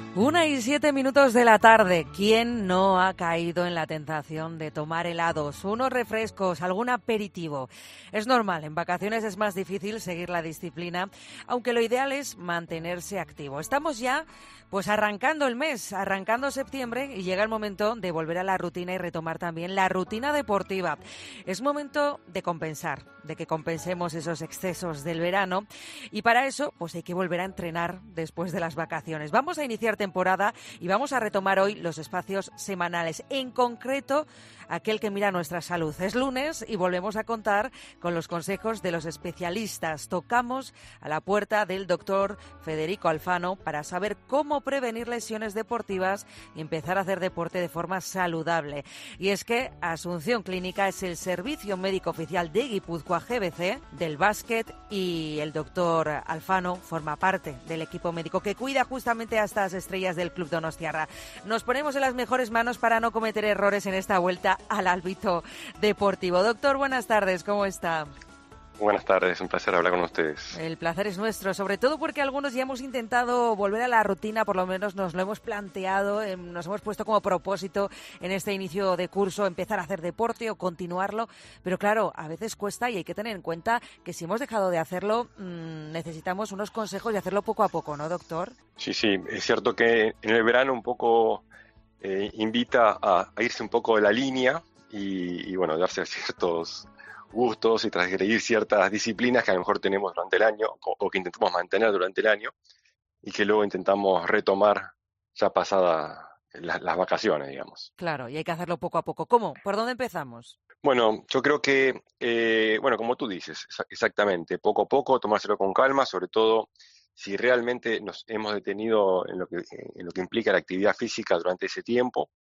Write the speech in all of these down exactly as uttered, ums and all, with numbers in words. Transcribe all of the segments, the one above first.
Una y siete minutos de la tarde. ¿Quién no ha caído en la tentación de tomar helados, unos refrescos, algún aperitivo? Es normal, en vacaciones es más difícil seguir la disciplina, aunque lo ideal es mantenerse activo. Estamos ya pues arrancando el mes, arrancando septiembre, y llega el momento de volver a la rutina y retomar también la rutina deportiva. Es momento de compensar, de que compensemos esos excesos del verano, y para eso pues hay que volver a entrenar después de las vacaciones. Vamos a iniciar temporada y vamos a retomar hoy los espacios semanales, en concreto aquel que mira nuestra salud. Es lunes y volvemos a contar con los consejos de los especialistas. Tocamos a la puerta del doctor Federico Alfano para saber cómo prevenir lesiones deportivas y empezar a hacer deporte de forma saludable. Y es que Asunción Clínica es el servicio médico oficial de Guipúzcoa G B C del básquet, y el doctor Alfano forma parte del equipo médico que cuida justamente a estas estrellas del Club Donostiarra. Nos ponemos en las mejores manos para no cometer errores en esta vuelta al ámbito deportivo. Doctor, buenas tardes, ¿cómo está? Buenas tardes, un placer hablar con ustedes. El placer es nuestro, sobre todo porque algunos ya hemos intentado volver a la rutina, por lo menos nos lo hemos planteado, eh, nos hemos puesto como propósito en este inicio de curso empezar a hacer deporte o continuarlo, pero claro, a veces cuesta y hay que tener en cuenta que si hemos dejado de hacerlo, mmm, necesitamos unos consejos y hacerlo poco a poco, ¿no, doctor? Sí, sí, es cierto que en el verano un poco eh, invita a, a irse un poco de la línea y, y bueno, darse ciertos gustos y transgredir ciertas disciplinas que a lo mejor tenemos durante el año o, o que intentamos mantener durante el año y que luego intentamos retomar ya pasadas la, las vacaciones, digamos. Claro, y hay que hacerlo poco a poco. ¿Cómo? ¿Por dónde empezamos? Bueno, yo creo que, eh, bueno, como tú dices, exactamente, poco a poco, tomárselo con calma, sobre todo si realmente nos hemos detenido en lo que, en lo que implica la actividad física durante ese tiempo,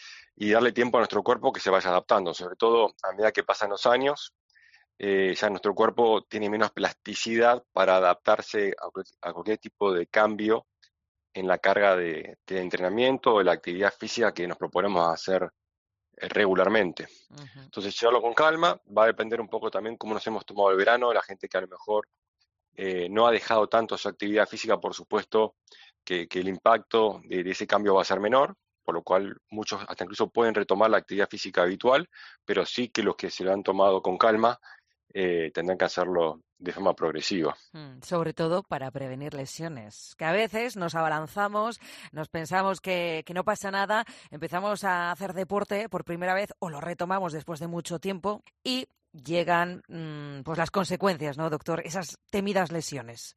y darle tiempo a nuestro cuerpo que se vaya adaptando, sobre todo a medida que pasan los años. Eh, ya nuestro cuerpo tiene menos plasticidad para adaptarse a, a cualquier tipo de cambio en la carga de, de entrenamiento o de la actividad física que nos proponemos hacer eh, regularmente. Uh-huh. Entonces, llevarlo con calma, va a depender un poco también cómo nos hemos tomado el verano. La gente que a lo mejor eh, no ha dejado tanto su actividad física, por supuesto que, que el impacto de, de ese cambio va a ser menor, por lo cual muchos hasta incluso pueden retomar la actividad física habitual, pero sí que los que se lo han tomado con calma Eh, tendrán que hacerlo de forma progresiva. Mm, sobre todo para prevenir lesiones, que a veces nos abalanzamos, nos pensamos que, que no pasa nada, empezamos a hacer deporte por primera vez o lo retomamos después de mucho tiempo y llegan mmm, pues las consecuencias, ¿no, doctor? Esas temidas lesiones.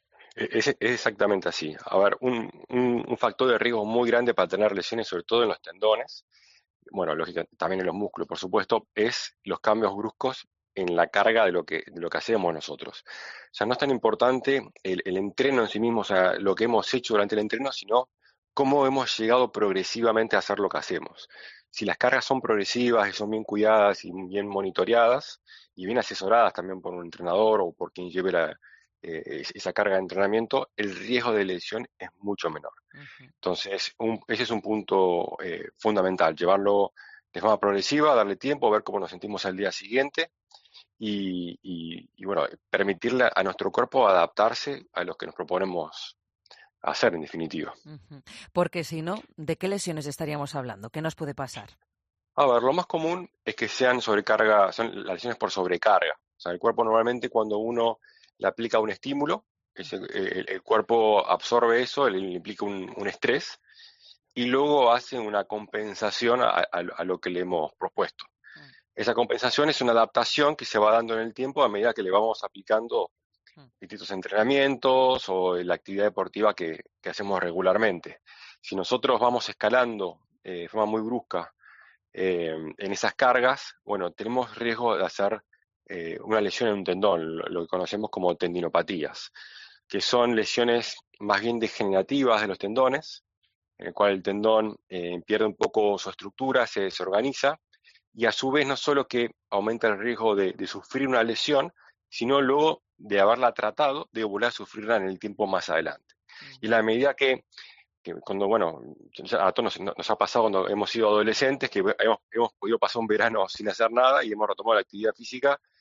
Es, es exactamente así. A ver, un, un, un factor de riesgo muy grande para tener lesiones, sobre todo en los tendones, bueno, lógicamente también en los músculos, por supuesto, es los cambios bruscos en la carga de lo que, de lo que hacemos nosotros. O sea, no es tan importante el, el entreno en sí mismo, o sea, lo que hemos hecho durante el entreno, sino cómo hemos llegado progresivamente a hacer lo que hacemos. Si las cargas son progresivas y son bien cuidadas y bien monitoreadas y bien asesoradas también por un entrenador o por quien lleve la, eh, esa carga de entrenamiento, el riesgo de lesión es mucho menor. Uh-huh. Entonces, un, ese es un punto eh, fundamental, llevarlo de forma progresiva, darle tiempo, ver cómo nos sentimos al día siguiente. Y, y, y bueno, permitirle a nuestro cuerpo adaptarse a lo que nos proponemos hacer, en definitiva. Uh-huh. Porque si no, ¿de qué lesiones estaríamos hablando? ¿Qué nos puede pasar? A ver, lo más común es que sean sobrecarga, son las lesiones por sobrecarga. O sea, el cuerpo normalmente cuando uno le aplica un estímulo, ese, el, el cuerpo absorbe eso, le, le implica un, un estrés, y luego hace una compensación a, a, a lo que le hemos propuesto. Esa compensación es una adaptación que se va dando en el tiempo a medida que le vamos aplicando distintos entrenamientos o la actividad deportiva que, que hacemos regularmente. Si nosotros vamos escalando eh, de forma muy brusca eh, en esas cargas, bueno, tenemos riesgo de hacer eh, una lesión en un tendón, lo, lo que conocemos como tendinopatías, que son lesiones más bien degenerativas de los tendones, en el cual el tendón eh, pierde un poco su estructura, se desorganiza, y a su vez no solo que aumenta el riesgo de, de sufrir una lesión, sino luego de haberla tratado, de volver a sufrirla en el tiempo más adelante. Uh-huh. Y la medida que, que cuando, bueno, a todos nos, nos ha pasado cuando hemos sido adolescentes, que hemos, hemos podido pasar un verano sin hacer nada y hemos retomado la actividad física,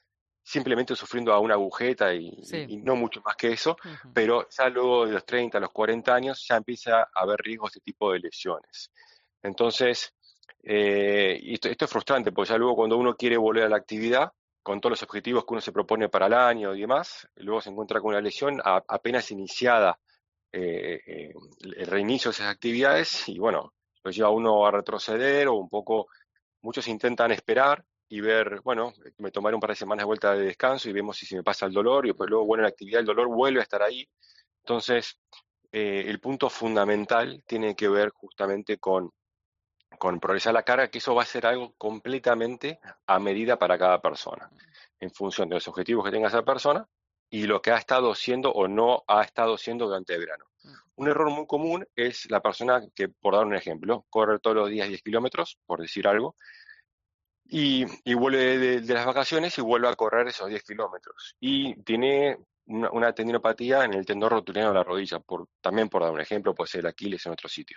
simplemente sufriendo a una agujeta y, Sí. y, y no mucho más que eso, Ujú. pero ya luego de los treinta, a los cuarenta años ya empieza a haber riesgos de este tipo de lesiones. Entonces, eh, y esto, esto es frustrante, porque ya luego cuando uno quiere volver a la actividad, con todos los objetivos que uno se propone para el año y demás, luego se encuentra con una lesión a- apenas iniciada, eh, eh, el reinicio de esas actividades y bueno, lo lleva a uno a retroceder o un poco, muchos intentan esperar y ver, bueno, me tomaré un par de semanas de vuelta de descanso y vemos si se me pasa el dolor y después luego, bueno, la actividad, el dolor vuelve a estar ahí. Entonces, eh, el punto fundamental tiene que ver justamente con con progresar la carga, que eso va a ser algo completamente a medida para cada persona, en función de los objetivos que tenga esa persona y lo que ha estado haciendo o no ha estado haciendo durante el verano. Un error muy común es la persona que, por dar un ejemplo, corre todos los días diez kilómetros, por decir algo, y, y vuelve de, de las vacaciones y vuelve a correr esos diez kilómetros. Y tiene una, una tendinopatía en el tendón rotuliano de la rodilla, por, también por dar un ejemplo, puede ser el Aquiles en otro sitio.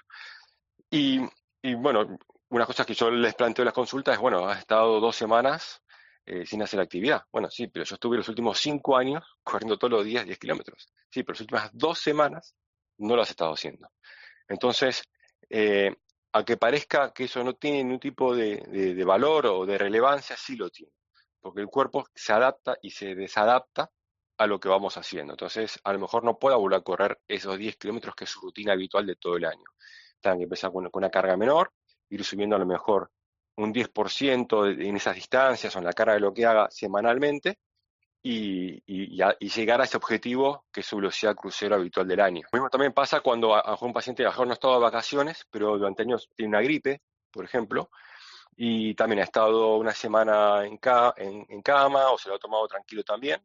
Y, y bueno, una cosa que yo les planteo en las consultas es, bueno, has estado dos semanas eh, sin hacer actividad. Bueno, sí, pero yo estuve los últimos cinco años corriendo todos los días diez kilómetros. Sí, pero las últimas dos semanas no lo has estado haciendo. Entonces, eh, aunque parezca que eso no tiene ningún tipo de, de, de valor o de relevancia, sí lo tiene. Porque el cuerpo se adapta y se desadapta a lo que vamos haciendo. Entonces, a lo mejor no pueda volver a correr esos diez kilómetros que es su rutina habitual de todo el año. Tengan que empezar con, con una carga menor, ir subiendo a lo mejor un diez por ciento de- en esas distancias o en la carga de lo que haga semanalmente y, y- y a- y llegar a ese objetivo que es su velocidad crucero habitual del año. Lo mismo también pasa cuando a, a un paciente a lo mejor no ha estado de vacaciones, pero durante años tiene una gripe, por ejemplo, y también ha estado una semana en, ca- en, en cama o se lo ha tomado tranquilo también,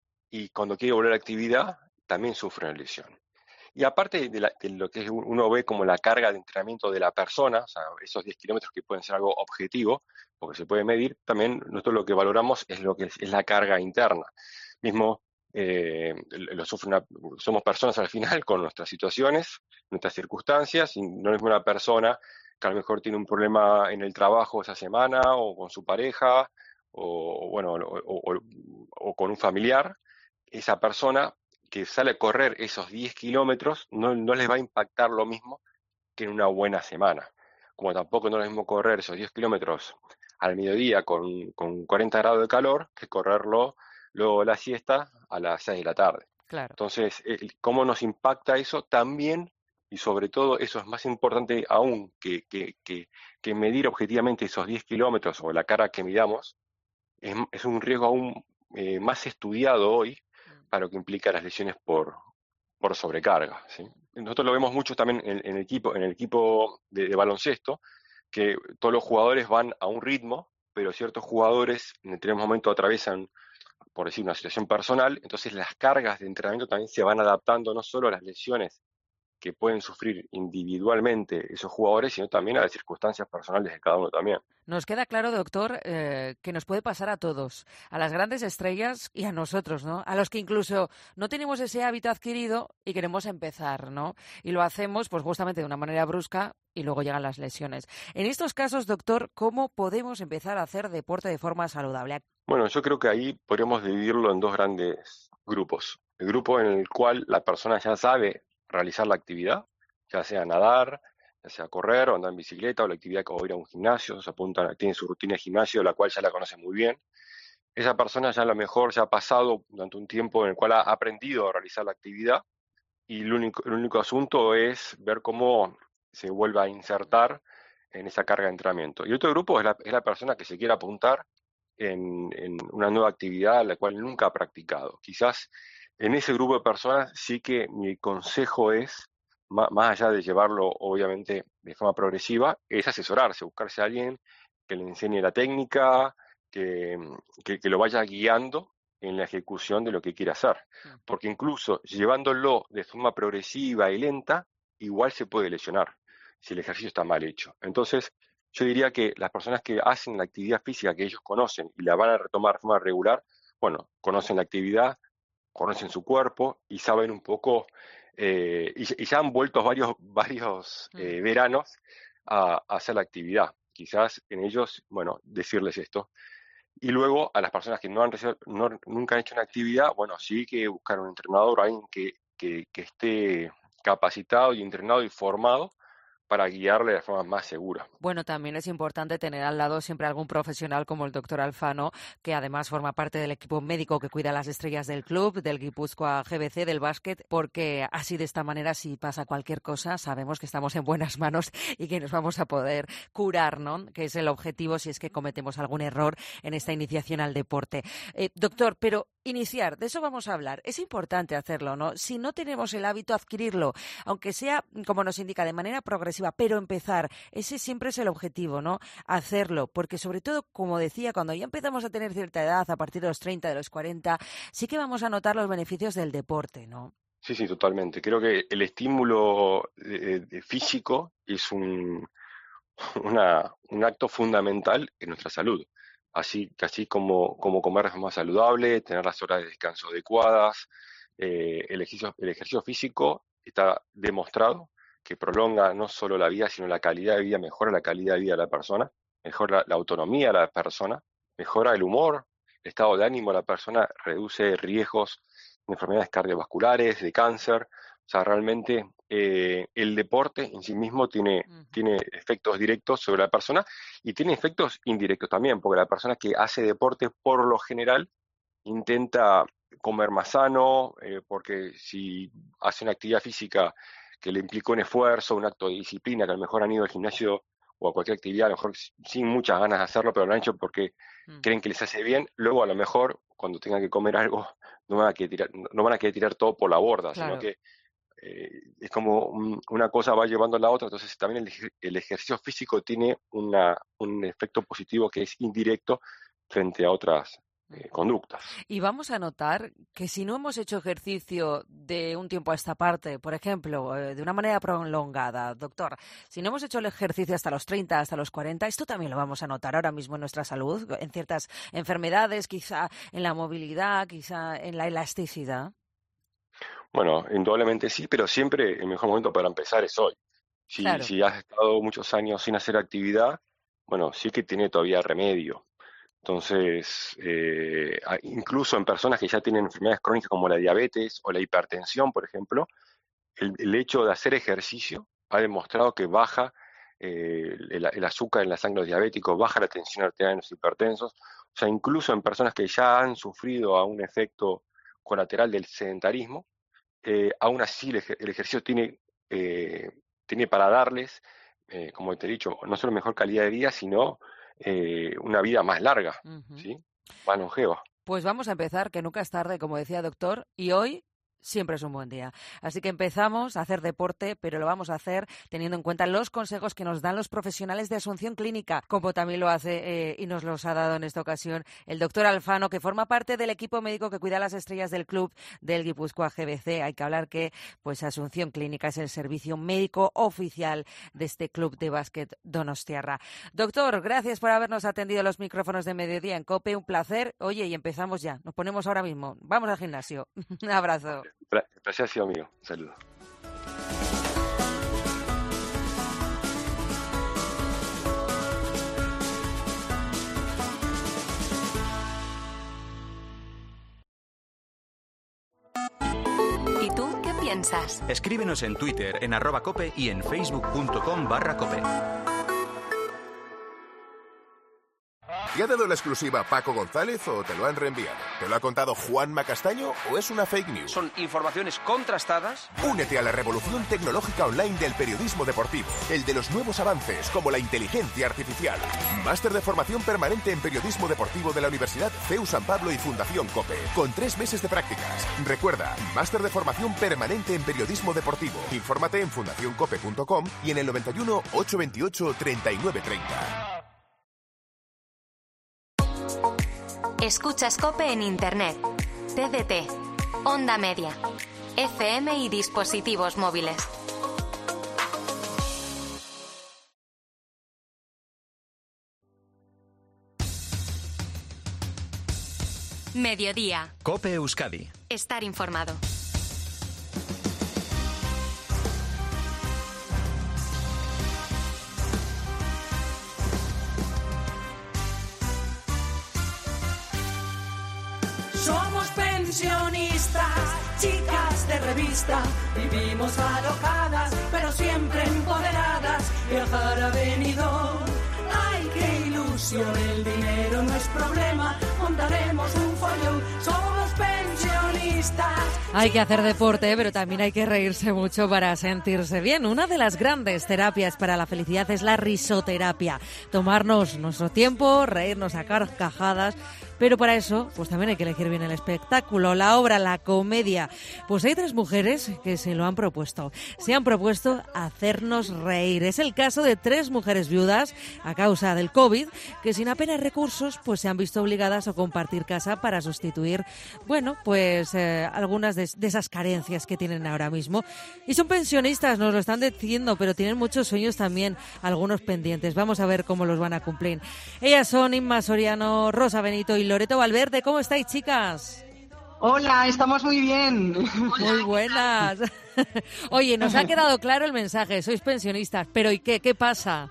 y cuando quiere volver a la actividad también sufre una lesión. Y aparte de, la- de lo que uno ve como la carga de entrenamiento de la persona, o sea, esos diez kilómetros que pueden ser algo objetivo, porque se puede medir, también nosotros lo que valoramos es lo que es, es la carga interna. Mismo, eh, lo sufre una- somos personas al final con nuestras situaciones, nuestras circunstancias, y no es una persona que a lo mejor tiene un problema en el trabajo esa semana, o con su pareja, o, bueno, o, o- o con un familiar. Esa persona que sale a correr esos diez kilómetros no, no les va a impactar lo mismo que en una buena semana. Como tampoco no es lo mismo correr esos diez kilómetros al mediodía con, con cuarenta grados de calor que correrlo luego de la siesta a las seis de la tarde. Claro. Entonces, eh, ¿cómo nos impacta eso? También, y sobre todo, eso es más importante aún que, que, que, que medir objetivamente esos diez kilómetros o la carga que midamos, es, es un riesgo aún eh, más estudiado hoy para lo que implica las lesiones por, por sobrecarga, ¿sí? Nosotros lo vemos mucho también en, en el equipo, en el equipo de, de baloncesto, que todos los jugadores van a un ritmo, pero ciertos jugadores en determinado momento atraviesan, por decir, una situación personal, entonces las cargas de entrenamiento también se van adaptando no solo a las lesiones que pueden sufrir individualmente esos jugadores, sino también a las circunstancias personales de cada uno también. Nos queda claro, doctor, eh, que nos puede pasar a todos, a las grandes estrellas y a nosotros, ¿no? A los que incluso no tenemos ese hábito adquirido y queremos empezar, ¿no? Y lo hacemos, pues justamente de una manera brusca y luego llegan las lesiones. En estos casos, doctor, ¿cómo podemos empezar a hacer deporte de forma saludable? Bueno, yo creo que ahí podríamos dividirlo en dos grandes grupos. El grupo en el cual la persona ya sabe realizar la actividad, ya sea nadar, ya sea correr o andar en bicicleta o la actividad como ir a un gimnasio, se apunta, tiene su rutina de gimnasio, la cual ya la conoce muy bien. Esa persona ya a lo mejor ya ha pasado durante un tiempo en el cual ha aprendido a realizar la actividad y el único, el único asunto es ver cómo se vuelve a insertar en esa carga de entrenamiento. Y otro grupo es la, es la persona que se quiere apuntar en, en una nueva actividad a la cual nunca ha practicado. Quizás en ese grupo de personas sí que mi consejo es, má- más allá de llevarlo obviamente de forma progresiva, es asesorarse, buscarse a alguien que le enseñe la técnica, que, que, que lo vaya guiando en la ejecución de lo que quiere hacer. Porque incluso llevándolo de forma progresiva y lenta, igual se puede lesionar si el ejercicio está mal hecho. Entonces, yo diría que las personas que hacen la actividad física que ellos conocen y la van a retomar de forma regular, bueno, conocen la actividad, conocen su cuerpo y saben un poco, eh, y, y ya han vuelto varios, varios eh, veranos a, a hacer la actividad. Quizás en ellos, bueno, decirles esto, Y luego a las personas que no han recibido, no, nunca han hecho una actividad, bueno, sí hay que buscar un entrenador, alguien que, que, que esté capacitado y entrenado y formado para guiarle de forma más segura. Bueno, también es importante tener al lado siempre algún profesional como el doctor Alfano, que además forma parte del equipo médico que cuida las estrellas del club, del Guipúzcoa G B C, del básquet, porque así de esta manera, si pasa cualquier cosa, sabemos que estamos en buenas manos y que nos vamos a poder curar, ¿no? Que es el objetivo si es que cometemos algún error en esta iniciación al deporte. Eh, doctor, pero iniciar, de eso vamos a hablar. Es importante hacerlo, ¿no? Si no tenemos el hábito, adquirirlo, aunque sea, como nos indica, de manera progresiva, pero empezar. Ese siempre es el objetivo, ¿no? Hacerlo, porque sobre todo, como decía, cuando ya empezamos a tener cierta edad, a partir de los treinta, de los cuarenta, sí que vamos a notar los beneficios del deporte, ¿no? Sí, sí, totalmente. Creo que el estímulo de, de físico es un, una, un acto fundamental en nuestra salud. Así, así como, como comer de forma saludable, tener las horas de descanso adecuadas, eh, el ejercicio, el ejercicio físico está demostrado que prolonga no solo la vida, sino la calidad de vida, mejora la calidad de vida de la persona, mejora la autonomía de la persona, mejora el humor, el estado de ánimo de la persona, reduce riesgos de enfermedades cardiovasculares, de cáncer. O sea, realmente eh, el deporte en sí mismo tiene, uh-huh. tiene efectos directos sobre la persona y tiene efectos indirectos también, porque la persona que hace deporte por lo general intenta comer más sano, eh, porque si hace una actividad física que le implica un esfuerzo, un acto de disciplina, que a lo mejor han ido al gimnasio o a cualquier actividad, a lo mejor sin muchas ganas de hacerlo, pero lo han hecho porque mm. creen que les hace bien, luego a lo mejor cuando tengan que comer algo no van a querer tirar, no van a querer tirar todo por la borda, claro. sino que eh, es como un, una cosa va llevando a la otra, entonces también el, el ejercicio físico tiene una, un efecto positivo que es indirecto frente a otras Eh, conductas. Y vamos a notar que si no hemos hecho ejercicio de un tiempo a esta parte, por ejemplo, eh, de una manera prolongada, doctor, si no hemos hecho el ejercicio hasta los treinta, hasta los cuarenta, esto también lo vamos a notar ahora mismo en nuestra salud, en ciertas enfermedades, quizá en la movilidad, quizá en la elasticidad. Bueno, indudablemente sí, pero siempre el mejor momento para empezar es hoy. Si, claro. si has estado muchos años sin hacer actividad, bueno, sí que tiene todavía remedio. Entonces, eh, incluso en personas que ya tienen enfermedades crónicas como la diabetes o la hipertensión, por ejemplo, el, el hecho de hacer ejercicio ha demostrado que baja eh, el, el azúcar en la sangre de los diabéticos, baja la tensión arterial en los hipertensos. O sea, incluso en personas que ya han sufrido a un efecto colateral del sedentarismo, eh, aún así el, el ejercicio tiene, eh, tiene para darles, eh, como te he dicho, no solo mejor calidad de vida, sino Eh, una vida más larga, uh-huh. ¿sí? Más longeva. Pues vamos a empezar, que nunca es tarde, como decía doctor, y hoy siempre es un buen día. Así que empezamos a hacer deporte, pero lo vamos a hacer teniendo en cuenta los consejos que nos dan los profesionales de Asunción Clínica, como también lo hace eh, y nos los ha dado en esta ocasión el doctor Alfano, que forma parte del equipo médico que cuida las estrellas del club del Guipúzcoa G B C. Hay que hablar que pues Asunción Clínica es el servicio médico oficial de este club de básquet donostiarra. Doctor, gracias por habernos atendido los micrófonos de Mediodía en COPE, un placer. Oye, y empezamos ya, nos ponemos ahora mismo. Vamos al gimnasio. Un abrazo. El placer ha sido mío. Un saludo. ¿Y tú qué piensas? Escríbenos en Twitter, en arroba cope y en facebook.com barra cope. ¿Te ha dado la exclusiva Paco González o te lo han reenviado? ¿Te lo ha contado Juanma Castaño o es una fake news? Son informaciones contrastadas. Únete a la revolución tecnológica online del periodismo deportivo, el de los nuevos avances como la inteligencia artificial. Máster de formación permanente en periodismo deportivo de la Universidad C E U San Pablo y Fundación COPE, con tres meses de prácticas. Recuerda, máster de formación permanente en periodismo deportivo. Infórmate en fundación cope punto com y en el noventa y uno, ochocientos veintiocho, treinta y nueve treinta. Escuchas COPE en Internet, T D T, Onda Media, F M y dispositivos móviles. Mediodía. COPE Euskadi. Estar informado. Somos pensionistas, chicas de revista, vivimos alocadas, pero siempre empoderadas. Viajar a Benidorm, ay, qué ilusión, el dinero no es problema, montaremos un follón. Somos pensionistas. Hay que hacer deporte, pero también hay que reírse mucho para sentirse bien. Una de las grandes terapias para la felicidad es la risoterapia. Tomarnos nuestro tiempo, reírnos a carcajadas. Pero para eso, pues también hay que elegir bien el espectáculo, la obra, la comedia. Pues hay tres mujeres que se lo han propuesto. Se han propuesto hacernos reír. Es el caso de tres mujeres viudas a causa del COVID, que sin apenas recursos, pues se han visto obligadas a compartir casa para sustituir, bueno, pues eh, algunas de, de esas carencias que tienen ahora mismo. Y son pensionistas, nos lo están diciendo, pero tienen muchos sueños también, algunos pendientes. Vamos a ver cómo los van a cumplir. Ellas son Inma Soriano, Rosa Benito y Loreto Valverde. ¿Cómo estáis, chicas? Hola, estamos muy bien. Muy buenas. Oye, nos ha quedado claro el mensaje, sois pensionistas, pero ¿y qué? ¿Qué pasa?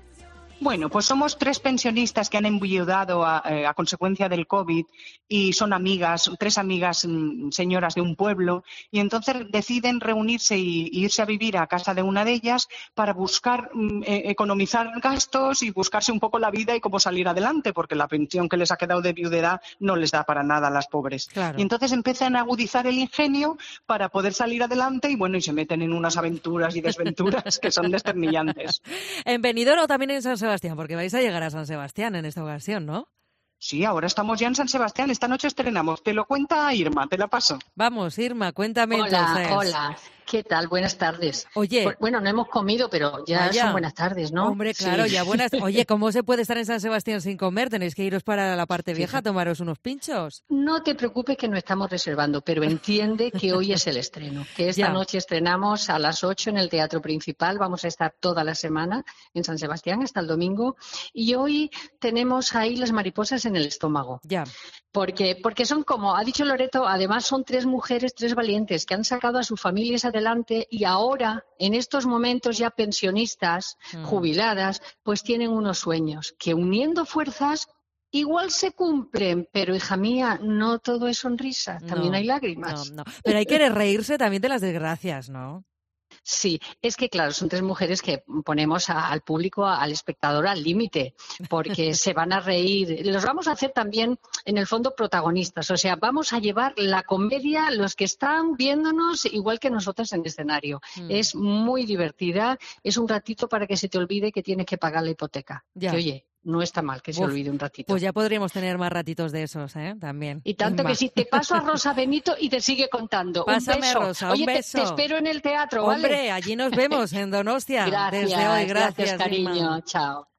Bueno, pues somos tres pensionistas que han enviudado a, eh, a consecuencia del COVID y son amigas, tres amigas mm, señoras de un pueblo, y entonces deciden reunirse y, y irse a vivir a casa de una de ellas para buscar mm, eh, economizar gastos y buscarse un poco la vida y cómo salir adelante, porque la pensión que les ha quedado de viudedad no les da para nada a las pobres. Claro. Y entonces empiezan a agudizar el ingenio para poder salir adelante y bueno, y se meten en unas aventuras y desventuras que son desternillantes. ¿En Benidorm o también en San Sebastián? Porque vais a llegar a San Sebastián en esta ocasión, ¿no? Sí, ahora estamos ya en San Sebastián. Esta noche estrenamos. Te lo cuenta Irma, te la paso. Vamos, Irma, cuéntame hola, entonces. Hola, ¿qué tal? Buenas tardes. Oye. Bueno, no hemos comido, pero ya vaya, son buenas tardes, ¿no? Hombre, claro, sí. ya buenas. Oye, ¿cómo se puede estar en San Sebastián sin comer? Tenéis que iros para la parte vieja a tomaros unos pinchos. No te preocupes que no estamos reservando, pero entiende que hoy es el estreno. Que esta ya. noche estrenamos a las ocho en el Teatro Principal. Vamos a estar toda la semana en San Sebastián hasta el domingo. Y hoy tenemos ahí las mariposas en el estómago. Ya. Porque, porque son como, ha dicho Loreto, además son tres mujeres, tres valientes que han sacado a sus familias adelante y ahora, en estos momentos ya pensionistas, mm. jubiladas, pues tienen unos sueños que uniendo fuerzas igual se cumplen, pero hija mía, no todo es sonrisa, también no, hay lágrimas. No, no. Pero hay que reírse también de las desgracias, ¿no? Sí, es que claro, son tres mujeres que ponemos a, al público, al espectador al límite, porque se van a reír. Los vamos a hacer también, en el fondo, protagonistas. O sea, vamos a llevar la comedia, los que están viéndonos igual que nosotros en el escenario. Mm. Es muy divertida, es un ratito para que se te olvide que tienes que pagar la hipoteca. Ya. Que oye, no está mal que se Uf, olvide un ratito. Pues ya podríamos tener más ratitos de esos, ¿eh? También. Y tanto Inma. que sí, te paso a Rosa Benito y te sigue contando. Pásame, un beso. Rosa, Oye, un beso. Te, te espero en el teatro, ¿vale? Hombre, allí nos vemos, en Donostia. Gracias, desde hoy. Gracias, gracias cariño. Inma. Chao.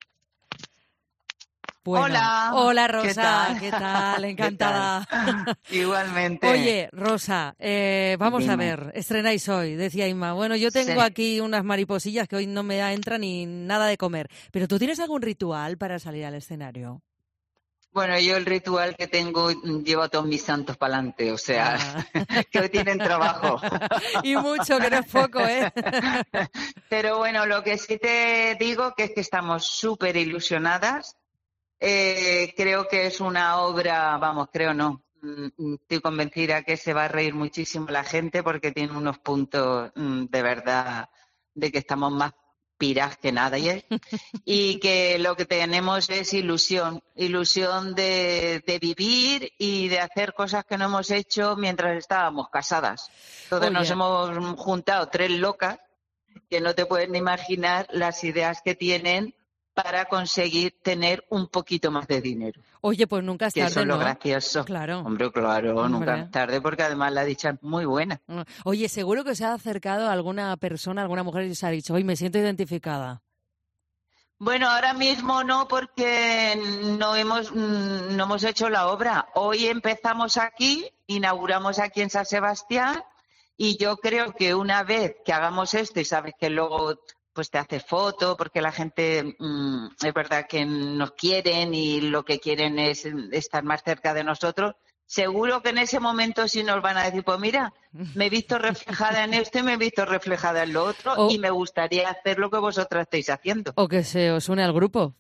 Bueno, hola. Hola, Rosa. ¿Qué tal? ¿Qué tal? Encantada. ¿Qué tal? Igualmente. Oye, Rosa, eh, vamos Dime. a ver. Estrenáis hoy, decía Inma. Bueno, yo tengo Sí. aquí unas mariposillas que hoy no me entra ni nada de comer. ¿Pero tú tienes algún ritual para salir al escenario? Bueno, yo el ritual que tengo llevo a todos mis santos para adelante, o sea, ah. que hoy tienen trabajo. Y mucho, que no es poco, ¿eh? Pero bueno, lo que sí te digo que es que estamos súper ilusionadas. Eh, creo que es una obra, vamos, creo no, estoy convencida que se va a reír muchísimo la gente porque tiene unos puntos de verdad de que estamos más piras que nadie y que lo que tenemos es ilusión, ilusión de, de vivir y de hacer cosas que no hemos hecho mientras estábamos casadas. Entonces Oye. nos hemos juntado tres locas que no te pueden imaginar las ideas que tienen para conseguir tener un poquito más de dinero. Oye, pues nunca es que tarde, eso es lo ¿no? gracioso. Claro. Hombre, claro, Hombre. nunca es tarde porque además la dicha es muy buena. Oye, seguro que se ha acercado a alguna persona, alguna mujer y se ha dicho, hoy me siento identificada. Bueno, ahora mismo no, porque no hemos, no hemos hecho la obra. Hoy empezamos aquí, inauguramos aquí en San Sebastián y yo creo que una vez que hagamos esto y sabes que luego pues te hace foto, porque la gente mmm, es verdad que nos quieren y lo que quieren es estar más cerca de nosotros, seguro que en ese momento sí nos van a decir, pues mira, me he visto reflejada en esto y me he visto reflejada en lo otro o, y me gustaría hacer lo que vosotras estáis haciendo. O que se os une al grupo.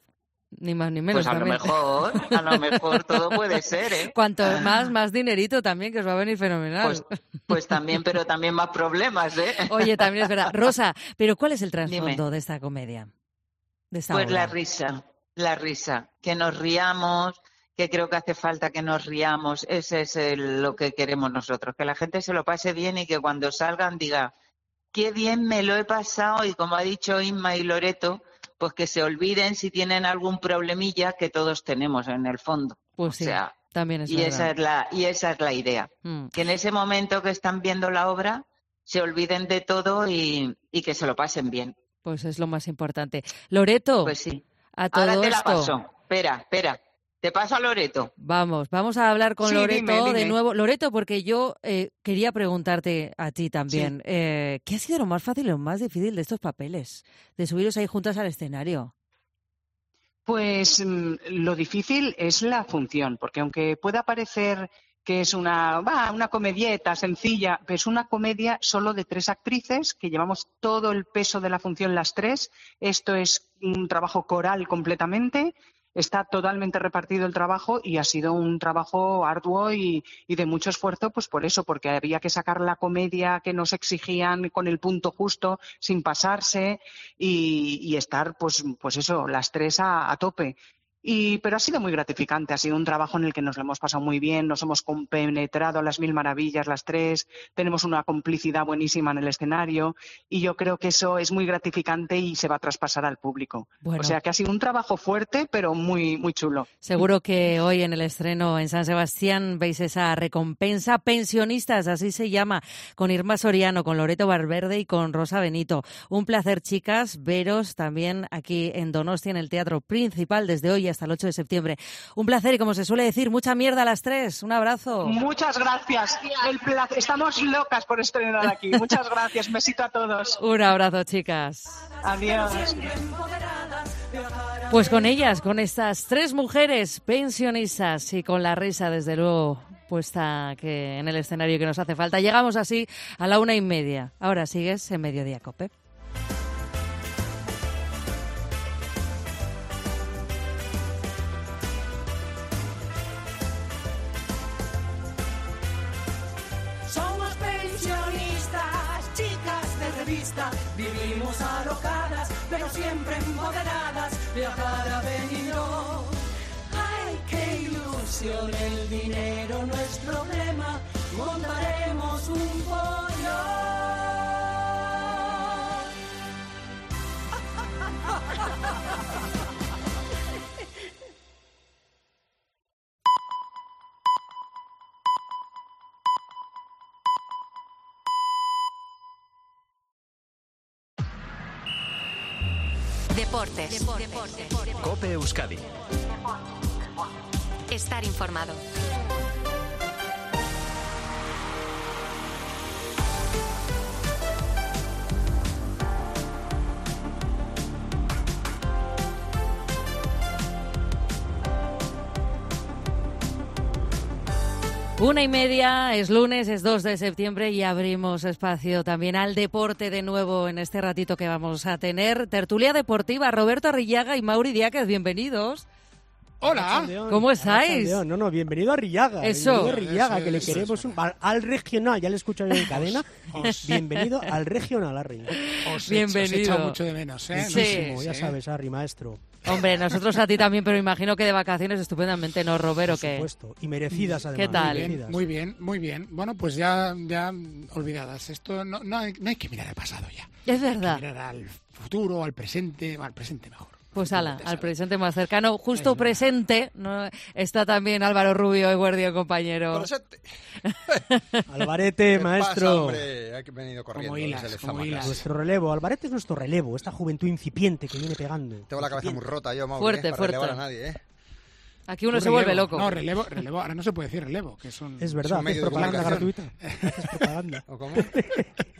Ni más ni menos. Pues a también. lo mejor, a lo mejor todo puede ser, ¿eh? Cuanto más, más dinerito también, que os va a venir fenomenal. Pues, pues también, pero también más problemas, ¿eh? Oye, también es verdad. Rosa, ¿pero cuál es el trasfondo Dime. de esta comedia? De esta Pues obra? la risa, la risa. Que nos riamos, que creo que hace falta que nos riamos. Ese es el- lo que queremos nosotros. Que la gente se lo pase bien y que cuando salgan diga, qué bien me lo he pasado. Y como ha dicho Inma y Loreto, pues que se olviden si tienen algún problemilla que todos tenemos en el fondo. Pues o sí, sea, también es y verdad. esa es la y esa es la idea. Mm. Que en ese momento que están viendo la obra se olviden de todo y, y que se lo pasen bien. Pues es lo más importante. Loreto, Pues sí. a todo Ahora te la esto, paso. Espera, espera. Te paso a Loreto. vamos, vamos a hablar con Sí, Loreto dime, de dime. nuevo. Loreto, porque yo eh, quería preguntarte a ti también, eh, ¿qué ha sido lo más fácil y lo más difícil de estos papeles? De subiros ahí juntas al escenario. Pues mm, lo difícil es la función, porque aunque pueda parecer que es una, va, una comedieta sencilla, pero es una comedia solo de tres actrices que llevamos todo el peso de la función las tres. Esto es un trabajo coral completamente. Está totalmente repartido el trabajo y ha sido un trabajo arduo y, y de mucho esfuerzo, pues por eso, porque había que sacar la comedia que nos exigían con el punto justo, sin pasarse y, y estar, pues, pues eso, las tres a, a tope. Y, pero ha sido muy gratificante, ha sido un trabajo en el que nos lo hemos pasado muy bien, nos hemos compenetrado a las mil maravillas las tres, tenemos una complicidad buenísima en el escenario y yo creo que eso es muy gratificante y se va a traspasar al público. Bueno. O sea que ha sido un trabajo fuerte, pero muy, muy chulo. Seguro que hoy en el estreno en San Sebastián veis esa recompensa. Pensionistas, así se llama, con Irma Soriano, con Loreto Valverde y con Rosa Benito. Un placer, chicas, veros también aquí en Donostia, en el Teatro Principal, desde hoy hasta el ocho de septiembre. Un placer y, como se suele decir, mucha mierda a las tres. Un abrazo. Muchas gracias. El pla- Estamos locas por estrenar aquí. Muchas gracias. Un besito a todos. Un abrazo, chicas. Adiós. Pues con ellas, con estas tres mujeres pensionistas y con la risa, desde luego, puesta que en el escenario que nos hace falta, llegamos así a la una y media. Ahora sigues en Mediodía Cope. Somos pensionistas, chicas de revista, vivimos alocadas, pero siempre empoderadas, viajar ha venido. ¡Ay, qué ilusión! El dinero no es problema, montaremos un pollo. Deportes. Cope Euskadi. Estar informado. Una y media, es lunes, es dos de septiembre y abrimos espacio también al deporte de nuevo en este ratito que vamos a tener. Tertulia deportiva, Roberto Arrillaga y Mauri Diáquez, bienvenidos. Hola. ¿Cómo estáis? No, no, bienvenido a Rillaga. Eso. Bienvenido a Rillaga, Eso, que le eso, queremos un, al, al regional, ya le escucho yo en cadena. Bienvenido al regional, Arri. Os he- Bienvenido. os he echado mucho de menos, ¿eh? Muchísimo, Sí. ya Sí. sabes, Arri, maestro. Hombre, nosotros a ti también, pero imagino que de vacaciones estupendamente, ¿no, Robero? Por que supuesto, y merecidas además. ¿Qué tal? Muy bien, muy bien, muy bien. Bueno, pues ya, ya olvidadas. Esto no, no, hay, no hay que mirar al pasado ya. Es verdad. Hay que mirar al futuro, al presente, al presente mejor. Pues ala, al presente más cercano, justo presente, ¿no? Está también Álvaro Rubio, Eguardia, compañero. Alvarete, ¿Qué maestro. pasa, hombre? Ha venido corriendo. Como hilas, desde el como Zamacas. hilas. Nuestro relevo, Alvarete es nuestro relevo, esta juventud incipiente que viene pegando. Tengo la cabeza muy rota yo, Mauri, Fuerte, eh, para fuerte. relevar a nadie, ¿eh? Aquí uno Un se vuelve relevo. loco. No, relevo, relevo. Ahora no se puede decir relevo, que es un, Es verdad, es un medio haces de propaganda comunicación. gratuita. Haces propaganda. ¿O cómo?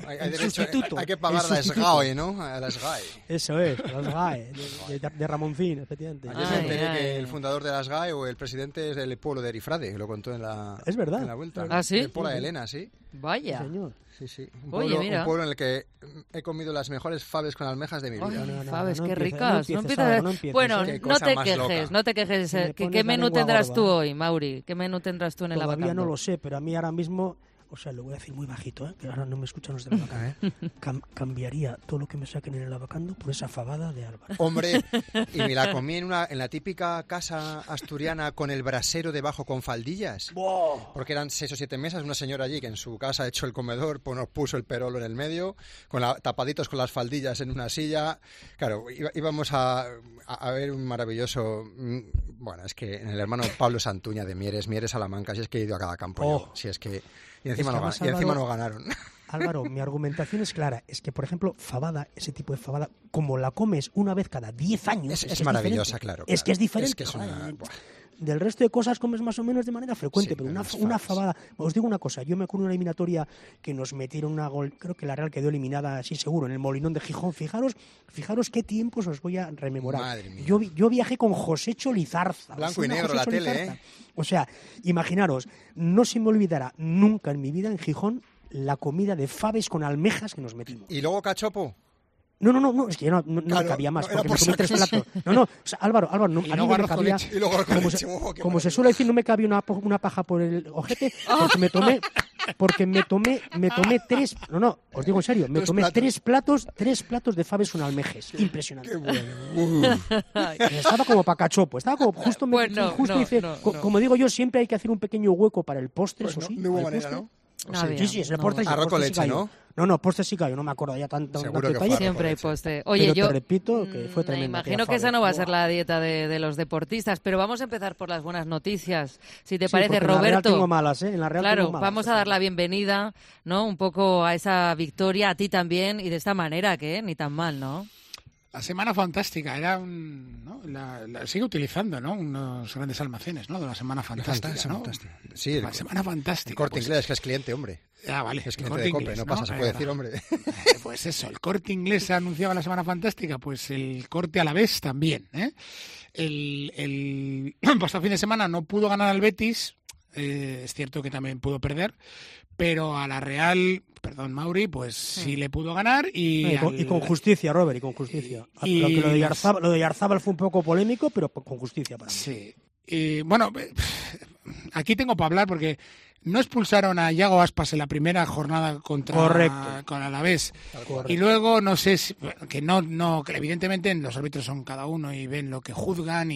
Hay, hay, el derecho, sustituto. hay que pagar el la sustituto. SGAE, ¿no? A la SGAE. Eso es, la SGAE, de, de, de Ramoncín, efectivamente. Ayer me enteré que el fundador de la SGAE o el presidente es del pueblo de Erifrade, lo contó en la, es verdad. en la vuelta. ¿Ah, sí? El pueblo de Elena, sí. Vaya. Sí, señor. Sí, sí. Un Oye, pueblo, mira. un pueblo en el que he comido las mejores faves con almejas de mi vida. Ay, No, no, no, faves, no qué empieces, ricas. no No empieces empieces. ahora, no empieces, Bueno, qué no cosa te más quejes, loca. no te quejes. Me ¿Qué, pones qué la menú lengua tendrás gorda. tú hoy, Mauri? ¿Qué menú tendrás tú en el Todavía abacando? no lo sé, pero a mí ahora mismo, o sea, lo voy a decir muy bajito, ¿eh? Que ahora no me escuchan los de la vaca, ¿eh? Cam- cambiaría todo lo que me saquen en el abacando por esa fabada de Álvaro. Hombre, y me la comí en, una, en la típica casa asturiana con el brasero debajo con faldillas. ¡Wow! Porque eran seis o siete mesas, una señora allí que en su casa ha hecho el comedor, pues nos puso el perolo en el medio, con la, tapaditos con las faldillas en una silla. Claro, iba, íbamos a, a, a ver un maravilloso... Bueno, es que en el hermano Pablo Santuña de Mieres, Mieres Salamanca, si es que he ido a cada campo Oh. yo, si es que... Y encima, Es que no, además, y encima Álvaro- no ganaron. Álvaro, mi argumentación es clara. Es que, por ejemplo, fabada, ese tipo de fabada, como la comes una vez cada diez años... Es, es, es que maravillosa, diferente. claro, Es claro. que es diferente. Es que es una... joder. Buah. Del resto de cosas comes más o menos de manera frecuente, Sí, pero pero una, las una fabas. fabada... Os digo una cosa, yo me acuerdo de una eliminatoria que nos metieron una gol... Creo que la Real quedó eliminada, así seguro, en el Molinón de Gijón. Fijaros fijaros qué tiempos os voy a rememorar. Madre mía. Yo, vi- yo viajé con Josécho Lizarza. ¿Os Blanco y suena negro la Josécho tele, Lizarza? ¿eh? O sea, imaginaros, no se me olvidará nunca en mi vida en Gijón la comida de faves con almejas que nos metimos. Y luego cachopo. No, no, no, no, es que ya no, no, no Claro, me cabía más, no, era porque me por comí tres si acaso. platos. No, no, o sea, Álvaro, Álvaro, no, Y a mí luego no me arroz con cabía... leche. Y luego arroz con Como, leche. se, Oh, qué como se maravilla. suele decir, no me cabía una, po- una paja por el ojete, porque me tomé, porque me tomé, me tomé tres, no, no, os digo en serio, me Tres tomé platos. tres platos, tres platos de faves con almejes, impresionante. Qué bueno. Uh. Estaba como para cachopo, estaba como justo, me- Bueno, justo no, hice, no, co- no. como digo yo, siempre hay que hacer un pequeño hueco para el postre, Pues eso no, sí. no hubo para el manera, postre. ¿no? No Sí, había, sí, es el no. postre, sí, el Arroz con postre sí leche, cayó. ¿no? No, no, postre sí cayó, no me acuerdo ya tanto, Seguro tanto que fue detalle. arroz Siempre hay con leche. postre. Oye, pero yo te repito que fue mm, tremendo. me imagino aquella que esa fave. no va a ser Buah. la dieta de, de los deportistas, pero vamos a empezar por las buenas noticias. Si te Sí, parece, porque en la Real Roberto. tengo malas, ¿eh? En la Real Claro, tengo malas, vamos a o sea. dar la bienvenida, ¿no? Un poco a esa victoria, a ti también, y de esta manera, que ni tan mal, ¿no? La semana fantástica, era un, ¿no? la, la sigue utilizando, ¿no? Unos grandes almacenes, ¿no? De la semana fantástica, Fantástica, ¿no? fantástica. Sí, el, La semana fantástica. el Corte pues, Inglés, que es cliente, hombre. Ah, vale. Es el cliente Corte de Cope, Inglés, no pasa, se puede Eh, decir, hombre. eh, Pues eso, el Corte Inglés anunciaba la semana fantástica, pues el Corte Alavés también, ¿eh? El, el pasado fin de semana no pudo ganar al Betis, eh, es cierto que también pudo perder, pero a la Real, perdón Mauri, pues sí le pudo ganar y... No, y, con, al- y con justicia, Robert, y con justicia. Y- lo, que lo, de y- Yarzábal, lo de Yarzábal fue un poco polémico, pero con justicia para mí. Sí. Y bueno, eh, aquí tengo para hablar porque no expulsaron a Yago Aspas en la primera jornada contra Correcto. con Alavés. Correcto. Y luego no sé si, que no no que evidentemente los árbitros son cada uno y ven lo que juzgan y,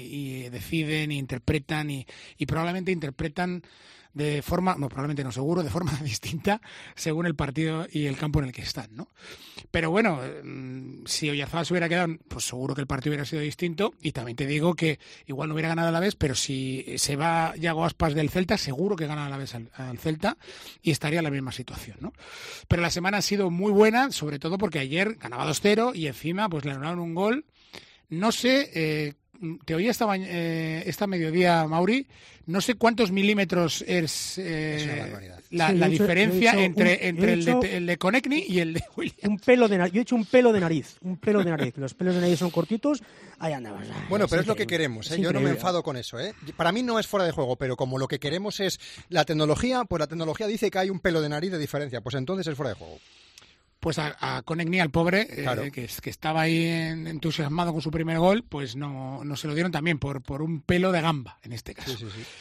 y deciden y interpretan y, y probablemente interpretan de forma, no, probablemente no seguro, de forma distinta según el partido y el campo en el que están, ¿no? Pero bueno, mm, si Oyarzabal se hubiera quedado, pues seguro que el partido hubiera sido distinto y también te digo que igual no hubiera ganado a la vez, pero si se va Yago Aspas del Celta, seguro que gana a la vez al, al Celta y estaría en la misma situación, ¿no? Pero la semana ha sido muy buena, sobre todo porque ayer ganaba dos cero y encima pues le anularon un gol. No sé, eh, te oía esta, maña- eh, esta mediodía, Mauri, no sé cuántos milímetros es, eh, Es una barbaridad. la, Sí, la yo he hecho- diferencia yo he hecho entre, un- entre yo he el, de, hecho- el de Konechny y el de William. Un pelo de nariz. Yo he hecho un pelo de nariz. Un pelo de nariz. Los pelos de nariz son cortitos. Ahí andamos. Bueno, pero es lo que increíble. queremos, ¿eh? Es Yo no me increíble. enfado con eso, ¿eh? Para mí no es fuera de juego, pero como lo que queremos es la tecnología, pues la tecnología dice que hay un pelo de nariz de diferencia, pues entonces es fuera de juego. Pues a, a Konechny, al pobre, eh, Claro. que, que estaba ahí en- entusiasmado con su primer gol, pues no, no se lo dieron también por, por un pelo de gamba, en este caso. Sí, sí, sí.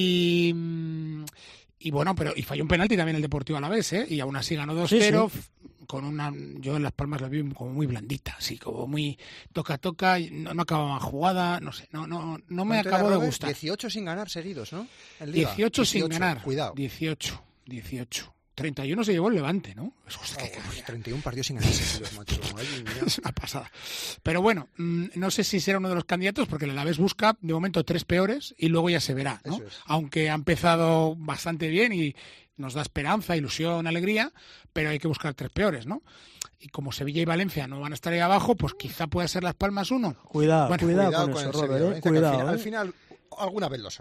Y, mm, y bueno, pero y falló un penalti también el Deportivo Alavés, ¿eh? Y aún así ganó dos Sí, cero sí. f- con una, yo en Las Palmas la vi como muy blandita, así como muy toca toca, y no, no acababa jugada, no sé, no no no me ¿Cuánto acabó era, de Robert? gustar. dieciocho sin ganar seguidos, ¿no? En Liga. dieciocho sin ganar. Cuidado. dieciocho, dieciocho. treinta y uno se llevó el Levante, ¿no? Es, hostia, Oh, pues treinta y uno partidos sin ganar seguidos, macho. Ay, mira. es una pasada. Pero bueno, mm, no sé si será uno de los candidatos porque el Alavés busca de momento tres peores y luego ya se verá, ¿no? Eso es. Aunque ha empezado bastante bien y nos da esperanza, ilusión, alegría, pero hay que buscar tres peores, ¿no? Y como Sevilla y Valencia no van a estar ahí abajo, pues quizá pueda ser Las Palmas uno. Cuidado, Bueno, cuidado, Cuidado con con eso, el Sevilla, Robert. eh. Valencia, que al Cuidado. final, al eh. final alguna vez lo son.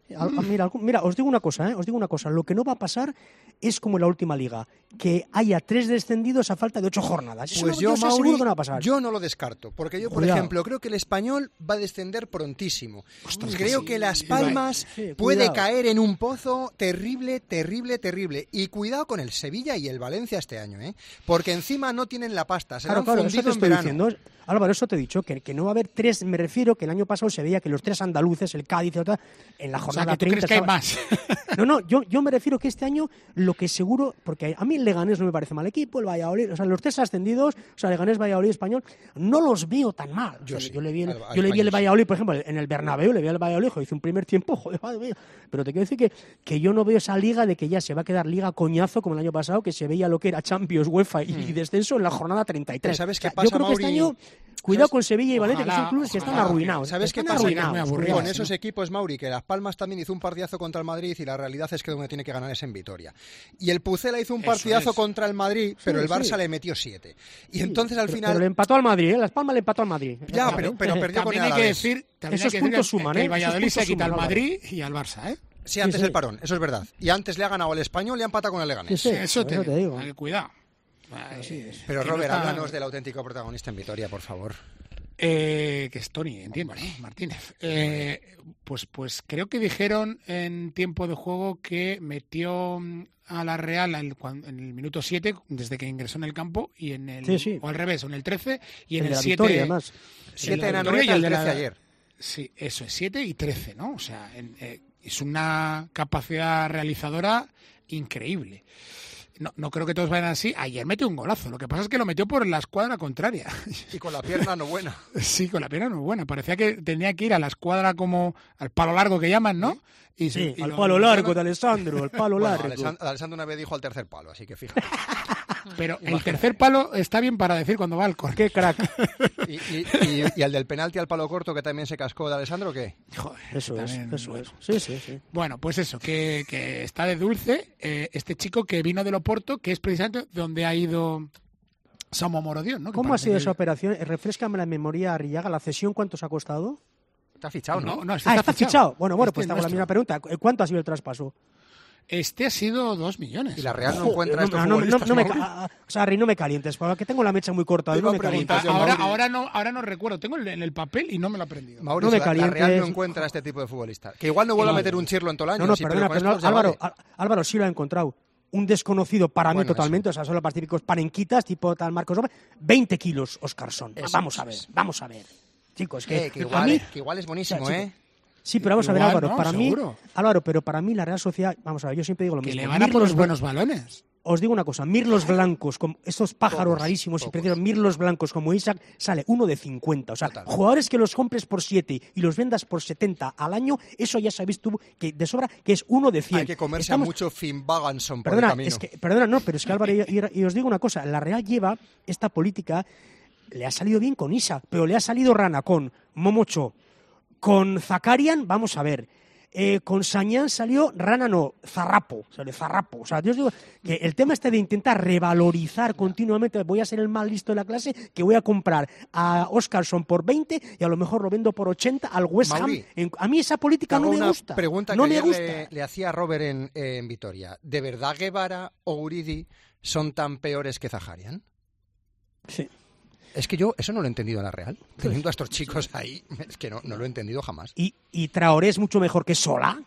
A- a- Mira, algún- mira, os digo una cosa, ¿eh? os digo una cosa. Lo que no va a pasar es como en la última liga, que haya tres descendidos a falta de ocho jornadas. Eso Pues no- yo, os aseguro Mauri, que no va a pasar. yo no lo descarto, porque yo, por Cuidado. ejemplo, creo que el Español va a descender prontísimo. Ostras, creo que que sí. Las Palmas Sí, puede cuidado. caer en un pozo terrible, terrible, terrible. Y cuidado con el Sevilla y el Valencia este año, ¿eh? Porque encima no tienen la pasta, se la Claro, han claro, eso fundido te en estoy verano. diciendo. Álvaro, eso te he dicho, que, que no va a haber tres, me refiero que el año pasado se veía que los tres andaluces, el Cádiz, y otra, en la O sea, jornada que tú treinta... crees que hay estaba- más. No, no, yo, yo me refiero que este año lo que seguro, porque a mí el Leganés no me parece mal equipo, el Valladolid, o sea, los tres ascendidos, o sea, Leganés, Valladolid, Español, no los veo tan mal. O Yo sea, sí, yo le vi, el, al- al yo le vi el Español sí. Valladolid, por ejemplo, en el Bernabéu, le vi al Valladolid, joder, hizo un primer tiempo, joder, madre mía. Pero te quiero decir que, que yo no veo esa liga de que ya se va a quedar liga coñazo como el año pasado, que se veía lo que era Champions, UEFA y, y descenso en la jornada treinta y tres. Pero ¿sabes qué O sea, pasa, yo creo que este Mauri? año, cuidado ¿Sabes? con Sevilla y Valencia, que Ojalá, son clubes que están ojalá. arruinados. ¿Sabes qué están pasa? arruinados, Muy aburrido, cuidado. Con sí, esos ¿no? equipos, Mauri, que Las Palmas también hizo un partidazo contra el Madrid y la realidad es que donde tiene que ganar es en Vitoria. Y el Pucela hizo un Eso partidazo es. contra el Madrid, pero Sí, el Barça sí. le metió siete. Y entonces al Pero- final... Pero le empató al Madrid, ¿eh? Las Palmas le empató al Madrid. Ya, pero, pero perdió con También el hay que Alavés. decir, también Esos hay que decir puntos que- suman, que ¿eh? el Valladolid Esos se puntos quita al suman, Madrid y al Barça, ¿eh? Sí, antes Sí, del sí. parón, eso es verdad. Y antes le ha ganado al Español y ha empatado con el Leganés. Sí, sí. Eso te, eso te digo. hay que cuidar. Ay, Pero que no Robert, está- háblanos del auténtico protagonista en Vitoria, por favor. Eh, que es Tony, entiendo, ¿no? Martínez. Eh, pues, pues creo que dijeron en tiempo de juego que metió mm, a la Real al- cuan- en el minuto siete, desde que ingresó en el campo, y en el Sí, sí. o al revés, o en el trece, y en El el de la siete. victoria, además. siete en la Anoeta y el de la- trece ayer. Sí, eso es, siete y trece, ¿no? O sea, en- eh, es una capacidad realizadora increíble. No, no creo que todos vayan así. Ayer metió un golazo. Lo que pasa es que lo metió por la escuadra contraria. Y con la pierna no buena. Sí, con la pierna no buena. Parecía que tenía que ir a la escuadra como al palo largo que llaman, ¿no? Y, Sí, y al lo- palo largo de Alessandro, al palo Bueno, largo. Alessandro, Alessandro una vez dijo al tercer palo, así que fíjate. Pero el tercer palo está bien para decir cuando va al córner. Qué crack. ¿Y, y, y, y el del penalti al palo corto que también se cascó de Alessandro, qué? Joder, Eso es, también, eso bueno. es. Sí, sí, sí. Bueno, pues eso, que, que está de dulce eh, este chico que vino del Oporto, que es precisamente donde ha ido Samo Morodion, ¿no? Que ¿Cómo ha parece sido que- esa operación? Eh, Refréscame la memoria, Arriaga. ¿La cesión cuánto os ha costado? Está fichado, ¿no? No, no, este Ah, está, está fichado. Bueno, bueno, Este pues es te hago la nuestro. misma pregunta. ¿Cu- ¿Cuánto ha sido el traspaso? Este ha sido dos millones. Y la Real no Joder, encuentra no, estos no, no, futbolistas, no me, Mauri. ca- ah, o sea, Harry, no me calientes, porque tengo la mecha muy corta. Te No iba me a preguntar calientes. yo, ahora, Mauri. ahora no, ahora no recuerdo. Tengo el- en el papel y no me lo he aprendido. Mauricio, No me la- la, Real no calientes. encuentra este tipo de futbolista. Que igual no vuelve a meter un chirlo en todo el año. No, no, sí, perdona, pero con perdona, estos ya Álvaro, vale. Á- Álvaro sí lo ha encontrado. Un desconocido para mí Bueno, totalmente, o sea, son los típicos panenquitas, tipo tal Marcos López. veinte kilos, Oscarson. Eso Vamos a ver, es. vamos a ver. Chicos, que, Eh, que, a igual, mí... que igual es buenísimo, o sea, ¿eh? Sí, pero vamos a ver, Igual, Álvaro, ¿no? para Seguro. mí, Álvaro, pero para mí la Real Sociedad, vamos a ver, yo siempre digo lo Que mismo. le van a por Mirlos los buenos balones. Os digo una cosa, mirlos blancos, como estos pájaros Pocos, rarísimos y pocos. preciosos, mirlos blancos como Isaac, sale uno de cincuenta. O sea, Total. jugadores que los compres por siete y los vendas por setenta al año, eso ya sabéis tú que de sobra que es uno de cien. Hay que comerse Estamos- a mucho Finn Baganson por el Perdona, camino. es que, perdona, no, pero es que Álvaro, y, y- y os digo una cosa, la Real lleva esta política, le ha salido bien con Isa, pero le ha salido rana con Momocho, con Zakarian, vamos a ver, eh, con Sañán salió rana no, zarrapo, sale zarrapo. O sea, yo os digo que el tema este de intentar revalorizar continuamente, voy a ser el más listo de la clase, que voy a comprar a Oscarson por veinte y a lo mejor lo vendo por ochenta al West Ham. Mauri, En- a mí esa política Te hago no me una gusta. pregunta no que me ayer gusta. le, le hacía a Robert en, en Vitoria. ¿De verdad Guevara o Uridi son tan peores que Zaharian? Sí. Es que yo eso no lo he entendido en la Real. Teniendo a estos chicos ahí, es que no, no lo he entendido jamás. ¿Y, y Traoré es mucho mejor que Sola?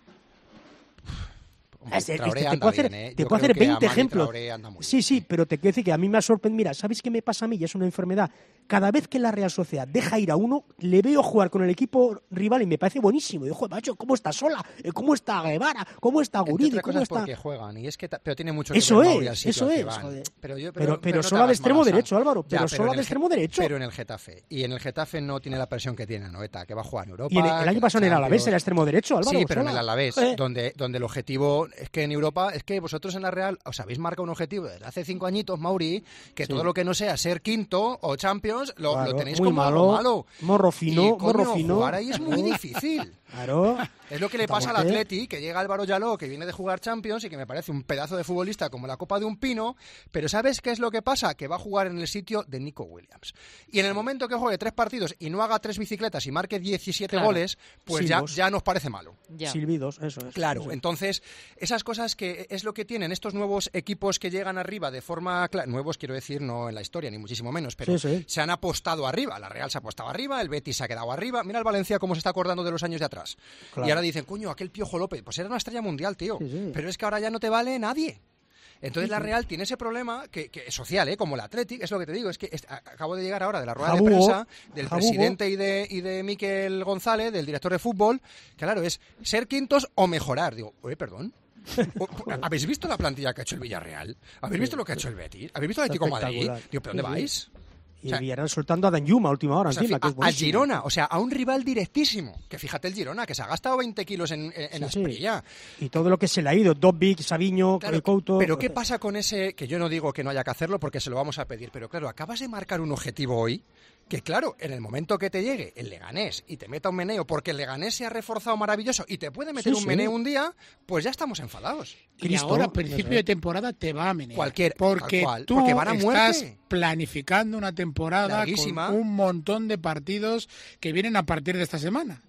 Hombre, Es- es que Traoré te anda puedo hacer, bien, ¿eh? te Yo puedo creo hacer que veinte Amani ejemplos. Traoré anda muy Sí, bien. sí, pero te quiero decir que a mí me ha sorprendido. Mira, ¿sabéis qué me pasa a mí? Y es una enfermedad. Cada vez que la Real Sociedad deja ir a uno, le veo jugar con el equipo rival y me parece buenísimo. Y digo, joder, macho, ¿cómo está Sola? ¿Cómo está Guevara? ¿Cómo está Entre Guridi? otras ¿Cómo cosas está...? porque juegan. Y es que ta- pero tiene mucho Eso que ver, es, Mauri, al sitio eso al que es, van. joder. Pero, yo, Pero- pero no te Sola de hagas extremo mala derecho, sal. Álvaro, pero Ya, Sola en de el extremo Ge- derecho. Pero en el Getafe. Y en el Getafe no tiene la presión que tiene Anoeta, que va a jugar en Europa. Y en el, el que año la pasado en el Alavés Champions. era extremo derecho, Álvaro. Sí, pero en Sola. el Alavés, Eh. donde, donde el objetivo es que en Europa, es que vosotros en la Real os habéis marcado un objetivo desde hace cinco añitos, Mauri, que Sí. todo lo que no sea ser quinto o Champions lo, Claro, lo tenéis muy como malo, algo malo. morro fino, Y, coño, morro fino. jugar ahí es muy difícil. Claro. Es lo que le pasa al Atleti, que llega Álvaro Llaló, que viene de jugar Champions y que me parece un pedazo de futbolista como la copa de un pino, pero ¿sabes qué es lo que pasa? Que va a jugar en el sitio de Nico Williams. Y en el momento que juegue tres partidos y no haga tres bicicletas y marque diecisiete claro. goles, pues ya, ya nos parece malo. Ya. Silbidos, eso es. Claro, eso. Entonces, esas cosas que es lo que tienen estos nuevos equipos que llegan arriba de forma... Nuevos quiero decir, no en la historia, ni muchísimo menos, pero sí, sí. se han apostado arriba. La Real se ha apostado arriba, el Betis se ha quedado arriba. Mira el Valencia cómo se está acordando de los años de atrás. Claro. Y ahora dicen, coño, aquel Piojo López, pues era una estrella mundial, tío. Sí, sí. Pero es que ahora ya no te vale nadie. Entonces sí, la Real sí. tiene ese problema que, que es social, ¿eh? Como el Athletic, es lo que te digo, es que es, acabo de llegar ahora de la rueda Jabugo, de prensa del Jabugo. presidente y de, y de Miquel González, del director de fútbol, que claro, es ser quintos o mejorar. Digo, oye, perdón. ¿Habéis visto la plantilla que ha hecho el Villarreal? ¿Habéis visto lo que ha hecho el Betis? ¿Habéis visto el Atlético de Madrid? Digo, ¿pero dónde sí, vais? Y o sea, el Villarreal soltando a Danjuma a última hora, o sea, encima, a, que es buenísimo. Al Girona, o sea, a un rival directísimo. Que fíjate el Girona, que se ha gastado veinte kilos en, en, en sí, Asprilla. Sí. Y todo lo que se le ha ido, Dobbik, Sabiño, claro, Couto... Pero ¿qué pasa con ese? Que yo no digo que no haya que hacerlo porque se lo vamos a pedir, pero claro, acabas de marcar un objetivo hoy que claro, en el momento que te llegue el Leganés y te meta un meneo porque el Leganés se ha reforzado maravilloso y te puede meter sí, un sí. meneo un día, pues ya estamos enfadados. Y Cristo, ahora a principio no sé. de temporada te va a menear. Cualquier, porque cual, tú porque van a estás muerte. planificando una temporada larguísima con un montón de partidos que vienen a partir de esta semana.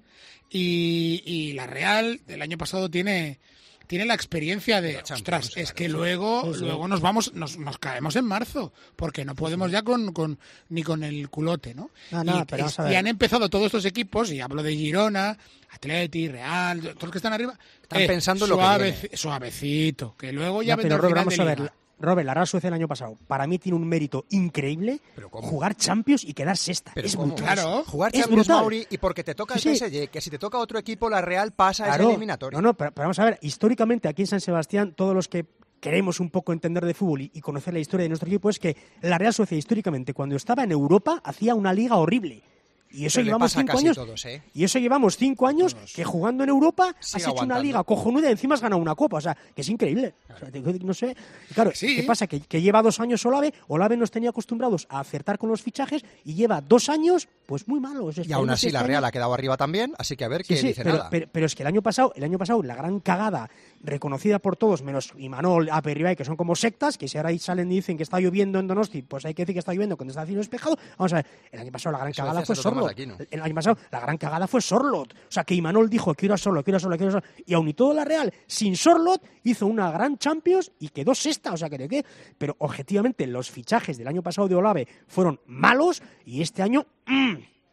Y, y la Real del año pasado tiene... tiene la experiencia de, ostras, es que luego sí, sí. luego nos vamos, nos, nos caemos en marzo, porque no podemos ya con, con ni con el culote, ¿no? No, no, y, pero y, y han empezado todos estos equipos, y hablo de Girona, Atleti, Real, todos los que están arriba, están eh, pensando suave, lo que viene. Suavecito, que luego ya no, vendrá pero el final vamos de a liga. ver, Robert, la Real Sociedad el año pasado, para mí tiene un mérito increíble jugar Champions y quedar sexta. Pero es ¿cómo? brutal. Claro, jugar es Champions, brutal. Mauri, y porque te toca el sí, P S G, que si te toca otro equipo, la Real pasa claro. esa eliminatoria. No, no, pero, pero vamos a ver, históricamente aquí en San Sebastián, todos los que queremos un poco entender de fútbol y, y conocer la historia de nuestro equipo, es que la Real Sociedad históricamente, cuando estaba en Europa, hacía una liga horrible. Y eso Pero llevamos cinco años. Todos, ¿eh? Y eso llevamos cinco años todos. Que jugando en Europa Sigue has hecho aguantando. una liga cojonuda y encima has ganado una copa. O sea, que es increíble. O sea, no sé. Y claro, sí. ¿qué pasa? Que, que lleva dos años Olave. Olave nos tenía acostumbrados a acertar con los fichajes y lleva dos años, pues muy malos. Y aún así la Real ha quedado arriba también, así que a ver sí, qué sí, dice pero, nada. Pero, pero es que el año pasado, el año pasado, la gran cagada reconocida por todos, menos Imanol, Aperribay, que son como sectas, que si ahora ahí salen y dicen que está lloviendo en Donosti, pues hay que decir que está lloviendo cuando está haciendo despejado. Vamos a ver, el año pasado la gran Eso cagada fue Sorlot. Aquí, ¿no? El año pasado la gran cagada fue Sorlot. O sea, que Imanol dijo, quiero a Sorlot, quiero a Sorlot, quiero a Sorlot. Y aun y todo la Real, sin Sorlot, hizo una gran Champions y quedó sexta. O sea, que qué. Pero objetivamente los fichajes del año pasado de Olave fueron malos y este año... Mmm,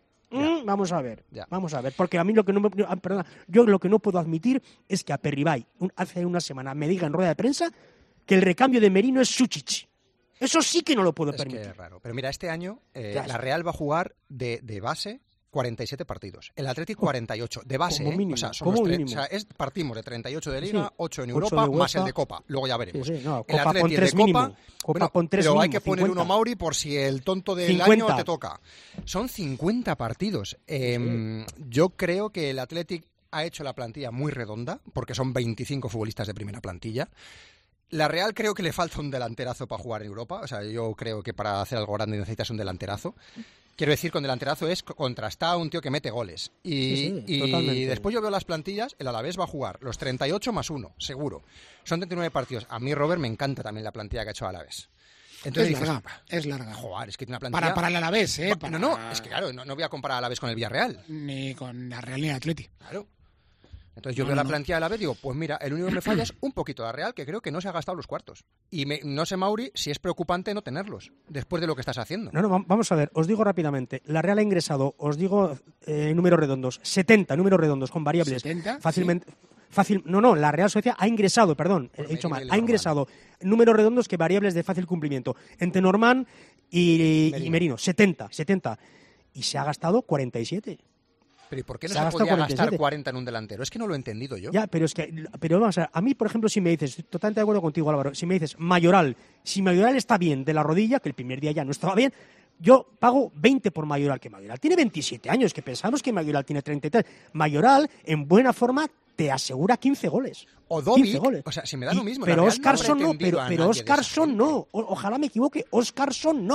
Mm, vamos a ver, ya. vamos a ver, porque a mí lo que no, perdona, yo lo que no puedo admitir es que a Aperribay un, hace una semana me diga en rueda de prensa que el recambio de Merino es Suchic. Eso sí que no lo puedo es permitir. Que es raro. Pero mira, este año eh, la Real va a jugar de, de base cuarenta y siete partidos, el Atlético cuarenta y ocho, de base, mínimo, ¿eh? O sea, son los tres, o sea es, partimos de treinta y ocho de Liga, sí, ocho en Europa, ocho más el de Copa, luego ya veremos. Sí, sí, no, el Copa Atlético de Copa, mínimo, Copa bueno, pon tres pero mínimo, hay que poner cincuenta. Uno, Mauri, por si el tonto del cincuenta. año te toca. Son cincuenta partidos. Eh, sí. Yo creo que el Atlético ha hecho la plantilla muy redonda, porque son veinticinco futbolistas de primera plantilla. La Real creo que le falta un delanterazo para jugar en Europa. O sea, yo creo que para hacer algo grande necesitas un delanterazo. Quiero decir, con delanterazo es contrastar un tío que mete goles. Y, sí, sí, y después yo veo las plantillas, el Alavés va a jugar los treinta y ocho más uno, seguro. Son treinta y nueve partidos. A mí, Robert, me encanta también la plantilla que ha hecho Alavés. Entonces es dices, larga, es larga. Joder, es que tiene una plantilla... Para, para el Alavés, ¿eh? Para... No, no, es que claro, no, no voy a comparar Alavés con el Villarreal. Ni con la Real ni el Atleti. Claro. Entonces yo no, veo no, la plantilla de la vez y digo, pues mira, el único que me falla es un poquito la Real, que creo que no se ha gastado los cuartos. Y me, no sé, Mauri, si es preocupante no tenerlos, después de lo que estás haciendo. No, no, vamos a ver, os digo rápidamente, la Real ha ingresado, os digo eh, números redondos, setenta números redondos con variables. ¿setenta? Fácilmente... ¿Sí? Fácil, no, no, la Real Sociedad ha ingresado, perdón, he dicho mal, ha ingresado números redondos que variables de fácil cumplimiento. Entre Norman y Merino, y Merino setenta, setenta. Y se ha gastado cuarenta y siete. Pero ¿y por qué no se, se podía cuarenta y siete. Gastar cuarenta en un delantero? Es que no lo he entendido yo. Ya, pero es que, pero vamos a ver, a mí, por ejemplo, si me dices, totalmente de acuerdo contigo, Álvaro, si me dices Mayoral, si Mayoral está bien de la rodilla, que el primer día ya no estaba bien, yo pago veinte por Mayoral, que Mayoral tiene veintisiete años, que pensamos que Mayoral tiene treinta y tres. Mayoral, en buena forma, te asegura quince goles. O Dobbik, o sea, si me da lo mismo. Y, pero Oscarson no, pero, pero Oscarson no. O, ojalá me equivoque, Oscarson no.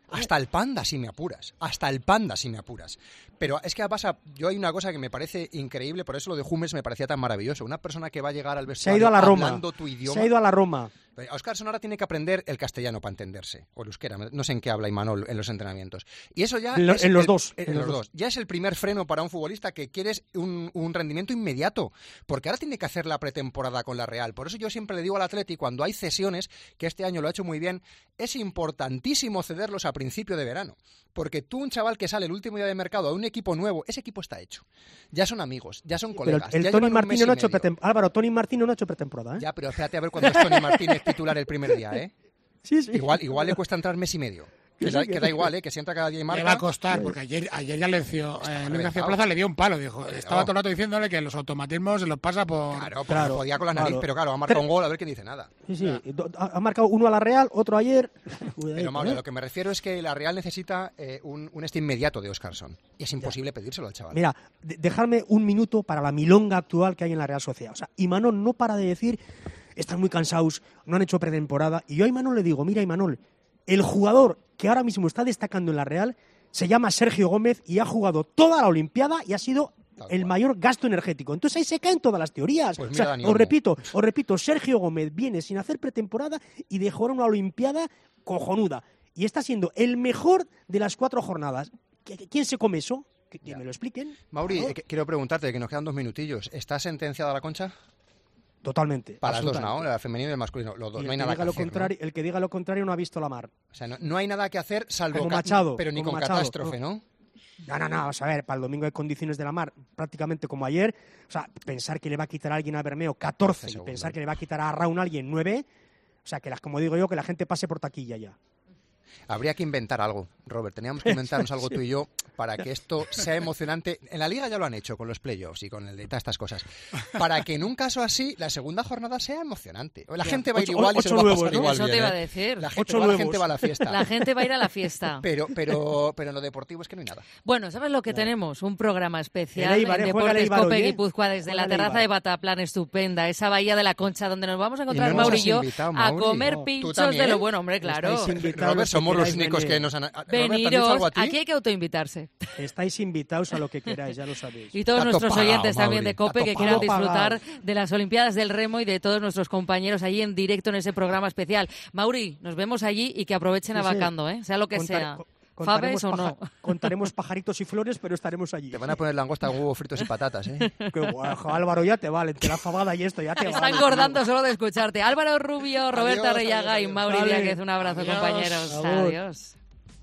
Hasta el Panda, si me apuras. Hasta el Panda, si me apuras. Pero es que pasa, yo hay una cosa que me parece increíble, por eso lo de Hummels me parecía tan maravilloso. Una persona que va a llegar al vestuario Se ha ido a la Roma. hablando tu idioma. Se ha ido a la Roma. Óscar ahora tiene que aprender el castellano para entenderse, o el euskera, no sé en qué habla Imanol en los entrenamientos. Y eso ya... En, lo, es en los el, dos. En, en los los dos. Ya es el primer freno para un futbolista que quieres un, un rendimiento inmediato, porque ahora tiene que hacer la pretemporada con la Real. Por eso yo siempre le digo al Atleti, cuando hay cesiones, que este año lo ha hecho muy bien, es importantísimo cederlos a principio de verano. Porque tú, un chaval que sale el último día de mercado a un equipo nuevo, ese equipo está hecho. Ya son amigos, ya son colegas. Pero el ya Tony llevan un Martino mes no ha y hecho medio. pretemporada. Álvaro, Tony Martino no ha hecho pretemporada, ¿eh? Ya, pero espérate a ver cuando es Tony Martínez titular el primer día, ¿eh? Sí, sí. Igual, igual le cuesta entrar mes y medio. Que, Sí, da, sí, que que- da igual, ¿eh? Que si entra cada día y marca... Le va a costar, porque ayer, ayer ya le dio, eh, Luis García Plaza le dio un palo, dijo, estaba todo el rato diciéndole que los automatismos se los pasa por... Claro, porque Claro, podía con la nariz, claro. pero claro, ha marcado un gol, a ver quién dice nada. Sí, sí. Do- Ha, ha marcado uno a la Real, otro ayer. Pero Mauro, lo que me refiero es que la Real necesita eh, un, un este inmediato de Óscarson. Y es imposible pedírselo al chaval. Mira, de- dejarme un minuto para la milonga actual que hay en la Real Sociedad. O sea, Imanol no para de decir, están muy cansados, no han hecho pretemporada. Y yo a Imanol le digo, mira Imanol, el jugador que ahora mismo está destacando en la Real se llama Sergio Gómez y ha jugado toda la Olimpiada y ha sido el mayor gasto energético. Entonces ahí se caen todas las teorías. Pues O mira, sea, Dani os Olmo. repito, os repito, Sergio Gómez viene sin hacer pretemporada y de jugar una Olimpiada cojonuda. Y está siendo el mejor de las cuatro jornadas. ¿Qui- qui- ¿Quién se come eso? Que, que me lo expliquen. Mauri, Claro. eh, que- quiero preguntarte, que nos quedan dos minutillos. ¿Está sentenciada la Concha? Totalmente. Para las dos, absolutamente. ¿no? La femenino y el masculino. Los dos. Y el No hay que nada diga que lo hacer, ¿no? contrario, el que diga lo contrario no ha visto la mar. O sea, no, no hay nada que hacer salvo... Como ca- Machado, Pero ni como con Machado, catástrofe, ¿no? No, no, no, vamos a ver, para el domingo hay condiciones de la mar prácticamente como ayer. O sea, pensar que le va a quitar a alguien a Bermeo catorce y segundo. pensar que le va a quitar a Raúl a alguien nueve. O sea, que las, como digo yo, que la gente pase por taquilla ya. Habría que inventar algo, Robert. Teníamos que inventarnos algo tú y yo para que esto sea emocionante. En la Liga ya lo han hecho con los playoffs y con el de todas estas cosas. Para que en un caso así, la segunda jornada sea emocionante. La Ya. gente va a ir Ocho- igual y se ocho lo va a nuevos, pasar ¿no? igual Eso te bien, iba a ¿eh? decir. La gente, Ocho va, la nuevos. gente va a la fiesta. La gente va a ir a la fiesta. Pero, pero, pero en lo deportivo es que no hay nada. Bueno, ¿sabes lo que tenemos? Un programa especial El Eibar, en eh, juega el Deportes Eibar Cope hoy, ¿eh? Guipúzcoa desde Juega la el terraza Eibar. de Bataplan, estupenda, esa bahía de la Concha donde nos vamos a encontrar Y no nos Mauri has y yo invitado, a Mauri. comer No. ¿Tú pinchos también? de lo bueno, hombre, claro. Estáis invitados Robert, los que somos los queráis únicos venir. que nos han... Robert, ¿te han dicho Veniros, algo a ti? aquí hay que autoinvitarse. Estáis invitados a lo que queráis, ya lo sabéis. Y todos Está nuestros topado, oyentes también Mauri, de está COPE que topado. quieran disfrutar Pagado. de las Olimpiadas del Remo y de todos nuestros compañeros allí en directo en ese programa especial. Mauri, nos vemos allí y que aprovechen Sí, sí. abacando, ¿eh? Sea lo que Contar- sea. co- Fabes contaremos o no. paja- Contaremos pajaritos y flores, pero estaremos allí. Te van a poner langosta, huevos fritos y patatas, ¿eh? Qué guay, Álvaro, ya te vale, te la fabada y esto ya te Está vale. engordando solo de escucharte. Álvaro Rubio, Roberta Adiós, Rellaga adiós, y Mauri Vale. Diáquez. Un abrazo, Adiós. compañeros. Agur. Adiós.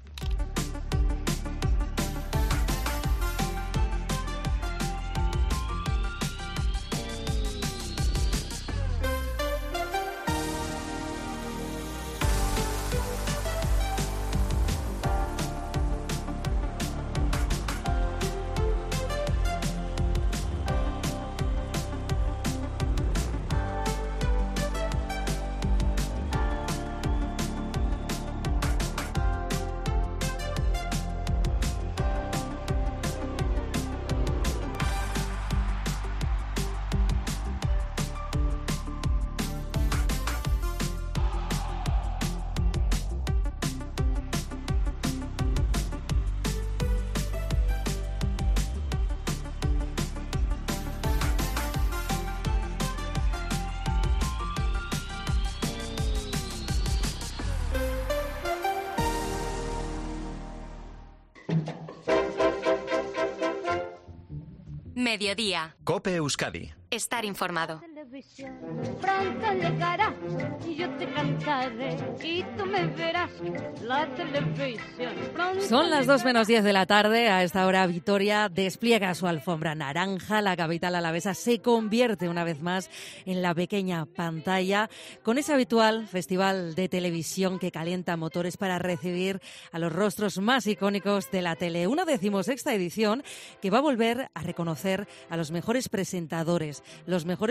Mediodía. Cope Euskadi. Estar informado. Pronto llegará y yo te cantaré y tú me verás la televisión. Pronto Son las dos llegará. menos diez de la tarde. A esta hora Vitoria despliega su alfombra naranja. La capital alavesa se convierte una vez más en la pequeña pantalla con ese habitual festival de televisión que calienta motores para recibir a los rostros más icónicos de la tele. Una decimosexta edición que va a volver a reconocer a los mejores presentadores, los mejores programas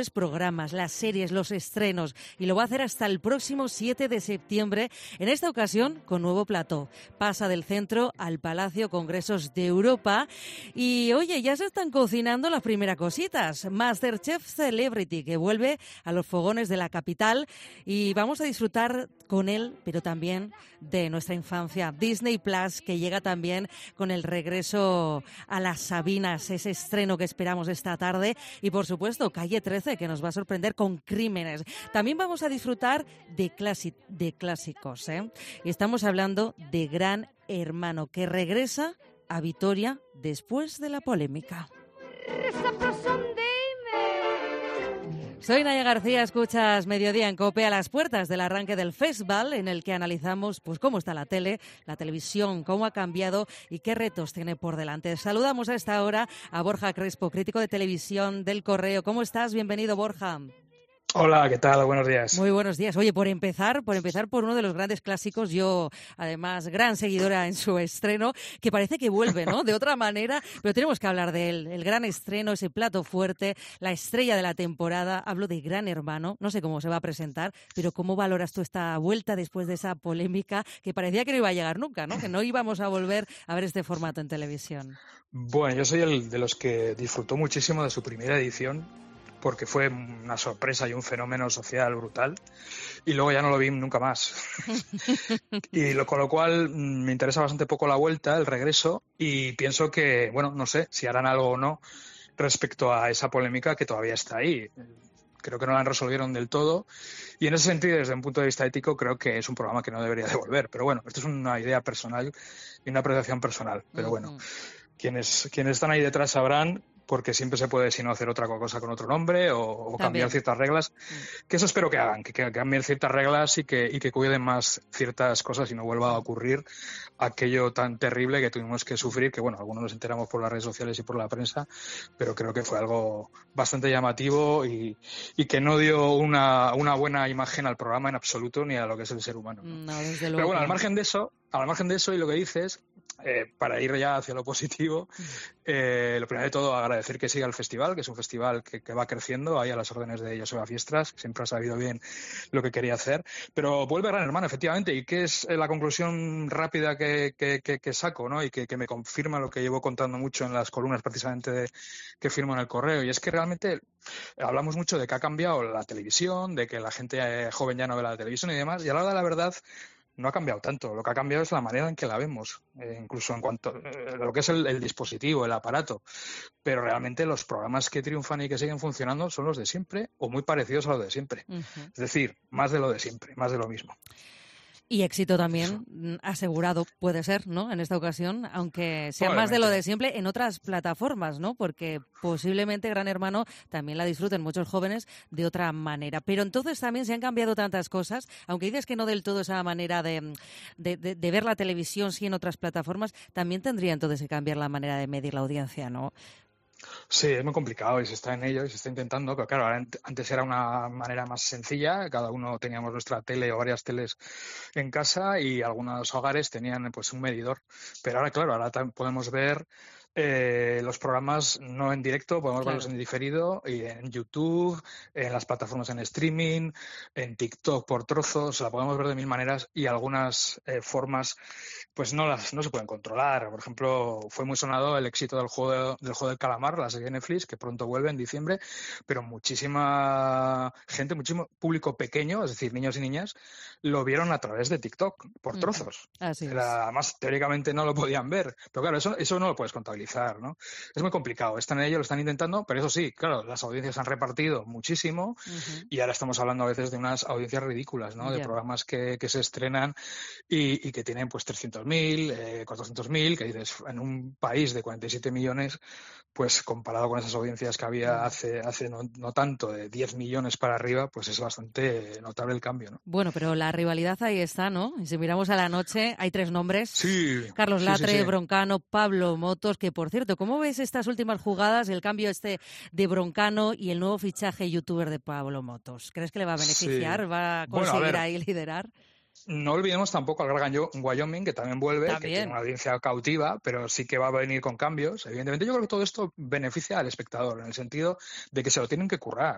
programas, las series, los estrenos, y lo va a hacer hasta el próximo siete de septiembre, en esta ocasión con nuevo plató. Pasa del centro al Palacio Congresos de Europa y, oye, ya se están cocinando las primeras cositas. MasterChef Celebrity, que vuelve a los fogones de la capital y vamos a disfrutar con él, pero también de nuestra infancia. Disney Plus, que llega también con el regreso a las Sabinas, ese estreno que esperamos esta tarde, y por supuesto Calle trece, que nos va a sorprender con Crímenes. También vamos a disfrutar de, clasi- de clásicos, ¿eh? Y estamos hablando de Gran Hermano, que regresa a Vitoria después de la polémica. Soy Naya García, escuchas Mediodía en COPE, a las puertas del arranque del festival, en el que analizamos pues cómo está la tele, la televisión, cómo ha cambiado y qué retos tiene por delante. Saludamos a esta hora a Borja Crespo, crítico de televisión del Correo. ¿Cómo estás? Bienvenido, Borja. Hola, ¿qué tal? Buenos días. Muy buenos días. Oye, por empezar, por empezar por uno de los grandes clásicos, yo además gran seguidora en su estreno, que parece que vuelve, ¿no? De otra manera, pero tenemos que hablar de él. El gran estreno, ese plato fuerte, la estrella de la temporada. Hablo de Gran Hermano. No sé cómo se va a presentar, pero ¿cómo valoras tú esta vuelta después de esa polémica que parecía que no iba a llegar nunca, ¿no? Que no íbamos a volver a ver este formato en televisión. Bueno, yo soy el de los que disfrutó muchísimo de su primera edición, porque fue una sorpresa y un fenómeno social brutal, y luego ya no lo vi nunca más. Y lo, con lo cual me interesa bastante poco la vuelta, el regreso, y pienso que, bueno, no sé si harán algo o no respecto a esa polémica que todavía está ahí. Creo que no la resolvieron del todo, y en ese sentido, desde un punto de vista ético, creo que es un programa que no debería de volver. Pero bueno, esto es una idea personal y una apreciación personal. Pero bueno, quienes, quienes están ahí detrás sabrán, porque siempre se puede, si no, hacer otra cosa con otro nombre o, o cambiar ciertas reglas, que eso espero que hagan, que, que cambien ciertas reglas y que, y que cuiden más ciertas cosas y no vuelva a ocurrir aquello tan terrible que tuvimos que sufrir, que bueno, algunos nos enteramos por las redes sociales y por la prensa, pero creo que fue algo bastante llamativo y, y que no dio una, una buena imagen al programa en absoluto ni a lo que es el ser humano, ¿no? No, desde luego. Pero bueno, al margen de eso, al margen de eso y lo que dices, eh, para ir ya hacia lo positivo, eh, lo primero de todo agradecer que siga el festival, que es un festival que, que va creciendo, ahí a las órdenes de Joseba Fiestras, que siempre ha sabido bien lo que quería hacer, pero vuelve Gran Hermano, efectivamente, y que es la conclusión rápida que, que, que, que saco, ¿no? Y que, que me confirma lo que llevo contando mucho en las columnas precisamente de, que firmo en el Correo, y es que realmente hablamos mucho de que ha cambiado la televisión, de que la gente eh, joven ya no ve la televisión y demás, y a la hora de la verdad no ha cambiado tanto. Lo que ha cambiado es la manera en que la vemos, eh, incluso en cuanto a eh, lo que es el, el dispositivo, el aparato. Pero realmente los programas que triunfan y que siguen funcionando son los de siempre o muy parecidos a los de siempre. Uh-huh. Es decir, más de lo de siempre, más de lo mismo. Y éxito también asegurado puede ser, ¿no? En esta ocasión, aunque sea más de lo de siempre en otras plataformas, ¿no? Porque posiblemente Gran Hermano también la disfruten muchos jóvenes de otra manera. Pero entonces también se han cambiado tantas cosas, aunque dices que no del todo esa manera de, de, de, de ver la televisión, sí en otras plataformas, también tendría entonces que cambiar la manera de medir la audiencia, ¿no? Sí, es muy complicado y se está en ello y se está intentando, pero claro, antes era una manera más sencilla, cada uno teníamos nuestra tele o varias teles en casa y algunos hogares tenían pues un medidor, pero ahora claro, ahora podemos ver Eh, los programas no en directo, podemos claro. verlos en diferido y en YouTube, en las plataformas en streaming, en TikTok por trozos, la podemos ver de mil maneras y algunas eh, formas pues no las no se pueden controlar. Por ejemplo, fue muy sonado el éxito del juego de, del juego del calamar, la serie de Netflix, que pronto vuelve en diciembre, pero muchísima gente, muchísimo público pequeño, es decir, niños y niñas, lo vieron a través de TikTok por trozos. Mm, así es. Era, además, teóricamente no lo podían ver, pero claro, eso, eso no lo puedes contabilizar. ¿No? Es muy complicado, están en ello, lo están intentando, pero eso sí, claro, las audiencias han repartido muchísimo uh-huh. y ahora estamos hablando a veces de unas audiencias ridículas, ¿no? Yeah. De programas que, que se estrenan y, y que tienen pues trescientos mil, eh, cuatrocientos mil, que dices, en un país de cuarenta y siete millones, pues comparado con esas audiencias que había hace, hace no, no tanto, de diez millones para arriba, pues es bastante notable el cambio, ¿no? Bueno, pero la rivalidad ahí está, ¿no? Y si miramos a la noche, hay tres nombres. Sí. Carlos Latre, sí, sí, sí. Broncano, Pablo Motos, que por cierto, ¿cómo ves estas últimas jugadas, el cambio este de Broncano y el nuevo fichaje youtuber de Pablo Motos? ¿Crees que le va a beneficiar? Sí. ¿Va a conseguir bueno, a ahí liderar? No olvidemos tampoco al Gran Wyoming, que también vuelve, ¿También? que tiene una audiencia cautiva, pero sí que va a venir con cambios. Evidentemente, yo creo que todo esto beneficia al espectador, en el sentido de que se lo tienen que currar.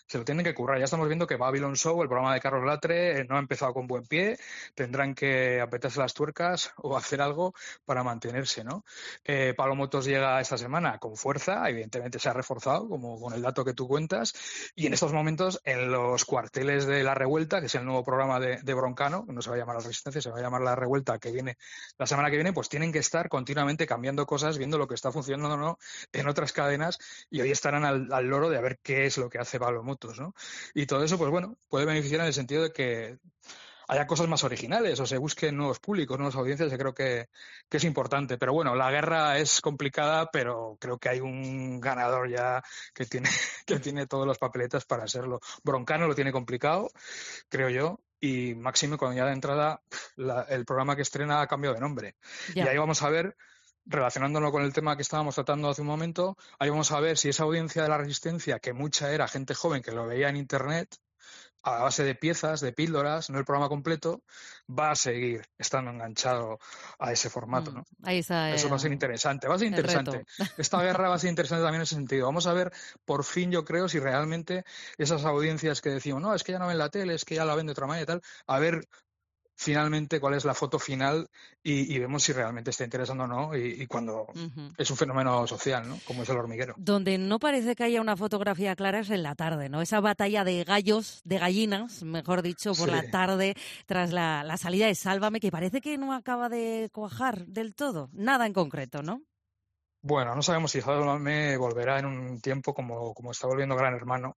se lo tienen que currar. Ya estamos viendo que Babylon Show, el programa de Carlos Latre, no ha empezado con buen pie, tendrán que apretarse las tuercas o hacer algo para mantenerse, ¿no? Eh, Pablo Motos llega esta semana con fuerza, evidentemente se ha reforzado, como con el dato que tú cuentas, y en estos momentos en los cuarteles de La Revuelta, que es el nuevo programa de, de Broncano, que no se va a llamar La Resistencia, se va a llamar La Revuelta, que viene la semana que viene, pues tienen que estar continuamente cambiando cosas, viendo lo que está funcionando o no en otras cadenas, y hoy estarán al, al loro de a ver qué es lo que hace Pablo Motos, ¿no? Y todo eso, pues bueno, puede beneficiar en el sentido de que haya cosas más originales o se busquen nuevos públicos, nuevas audiencias, yo creo que, que es importante. Pero bueno, la guerra es complicada, pero creo que hay un ganador ya que tiene, que tiene todas las papeletas para serlo. Broncano lo tiene complicado, creo yo, y Máxime, cuando ya de entrada la, el programa que estrena ha cambiado de nombre. Ya. Y ahí vamos a ver, relacionándolo con el tema que estábamos tratando hace un momento, ahí vamos a ver si esa audiencia de La Resistencia, que mucha era gente joven que lo veía en Internet, a base de piezas, de píldoras, no el programa completo, va a seguir estando enganchado a ese formato, ¿no? Mm, ahí está, Eso eh, va a ser interesante, va a ser interesante. Esta guerra va a ser interesante también en ese sentido. Vamos a ver, por fin, yo creo, si realmente esas audiencias que decimos, no, es que ya no ven la tele, es que ya la ven de otra manera y tal, a ver finalmente cuál es la foto final y, y vemos si realmente está interesando o no y, y cuando uh-huh. es un fenómeno social, ¿no? Como es El Hormiguero. Donde no parece que haya una fotografía clara es en la tarde, ¿no? Esa batalla de gallos, de gallinas, mejor dicho, por sí. la tarde tras la, la salida de Sálvame, que parece que no acaba de cuajar del todo. Nada en concreto, ¿no? Bueno, no sabemos si Sálvame volverá en un tiempo como, como está volviendo Gran Hermano,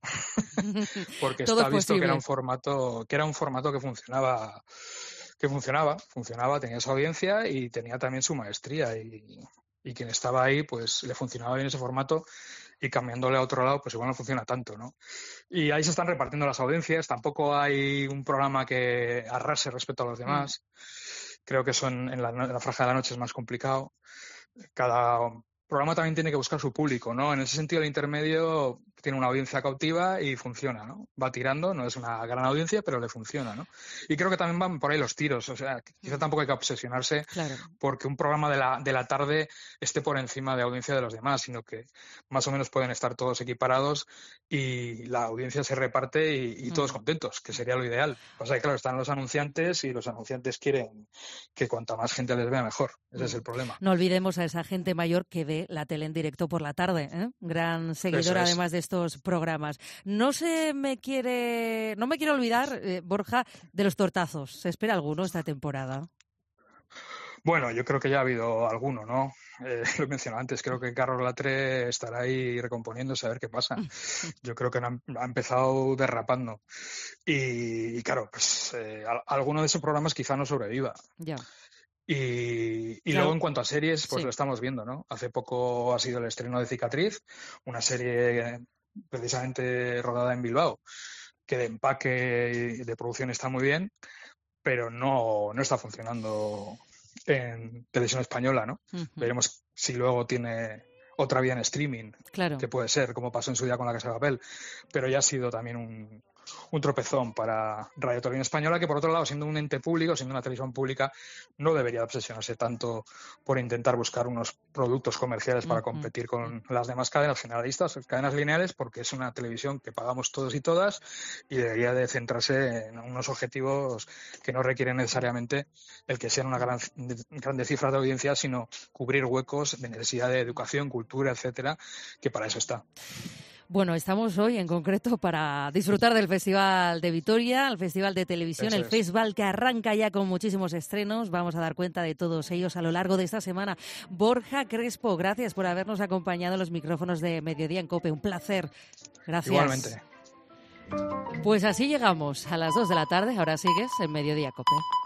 porque está visto que era un formato, que era un formato que funcionaba, que funcionaba, funcionaba, tenía su audiencia y tenía también su maestría y, y quien estaba ahí, pues le funcionaba bien ese formato y cambiándole a otro lado, pues igual no funciona tanto, ¿no? Y ahí se están repartiendo las audiencias, tampoco hay un programa que arrase respecto a los demás. Mm. Creo que eso en, en, la, en la franja de la noche es más complicado. Cada programa también tiene que buscar su público, ¿no? En ese sentido, el intermedio tiene una audiencia cautiva y funciona, ¿no? Va tirando, no es una gran audiencia, pero le funciona, ¿no? Y creo que también van por ahí los tiros, o sea, quizá tampoco hay que obsesionarse claro. porque un programa de la, de la tarde esté por encima de la audiencia de los demás, sino que más o menos pueden estar todos equiparados y la audiencia se reparte y, y todos mm. contentos, que sería lo ideal. O sea, que claro, están los anunciantes y los anunciantes quieren que cuanta más gente les vea mejor. Ese mm. es el problema. No olvidemos a esa gente mayor que ve la tele en directo por la tarde, ¿eh? Gran seguidor además de estos programas. No se me quiere, no me quiero olvidar, eh, Borja, de los tortazos. ¿Se espera alguno esta temporada? Bueno, yo creo que ya ha habido alguno, ¿no? Eh, lo he mencionado antes, creo que Carlos Latre estará ahí recomponiéndose a ver qué pasa. Yo creo que ha, ha empezado derrapando. Y, y claro, pues eh, alguno de esos programas quizá no sobreviva. Ya. Y, y claro. luego en cuanto a series, pues sí. lo estamos viendo, ¿no? Hace poco ha sido el estreno de Cicatriz, una serie precisamente rodada en Bilbao, que de empaque y de producción está muy bien, pero no, no está funcionando en televisión española, ¿no? Uh-huh. Veremos si luego tiene otra vía en streaming, claro. que puede ser, como pasó en su día con La Casa de Papel, pero ya ha sido también un, un tropezón para Radio Televisión Española, que por otro lado, siendo un ente público, siendo una televisión pública, no debería obsesionarse tanto por intentar buscar unos productos comerciales para uh-huh. competir con las demás cadenas generalistas, cadenas lineales, porque es una televisión que pagamos todos y todas y debería de centrarse en unos objetivos que no requieren necesariamente el que sean una gran, grande cifra de audiencia, sino cubrir huecos de necesidad de educación, cultura, etcétera, que para eso está. Bueno, estamos hoy en concreto para disfrutar del Festival de Vitoria, el Festival de Televisión, Eso el es. Festival que arranca ya con muchísimos estrenos. Vamos a dar cuenta de todos ellos a lo largo de esta semana. Borja Crespo, gracias por habernos acompañado en los micrófonos de Mediodía en COPE. Un placer. Gracias. Igualmente. Pues así llegamos a las dos de la tarde. Ahora sigues en Mediodía COPE.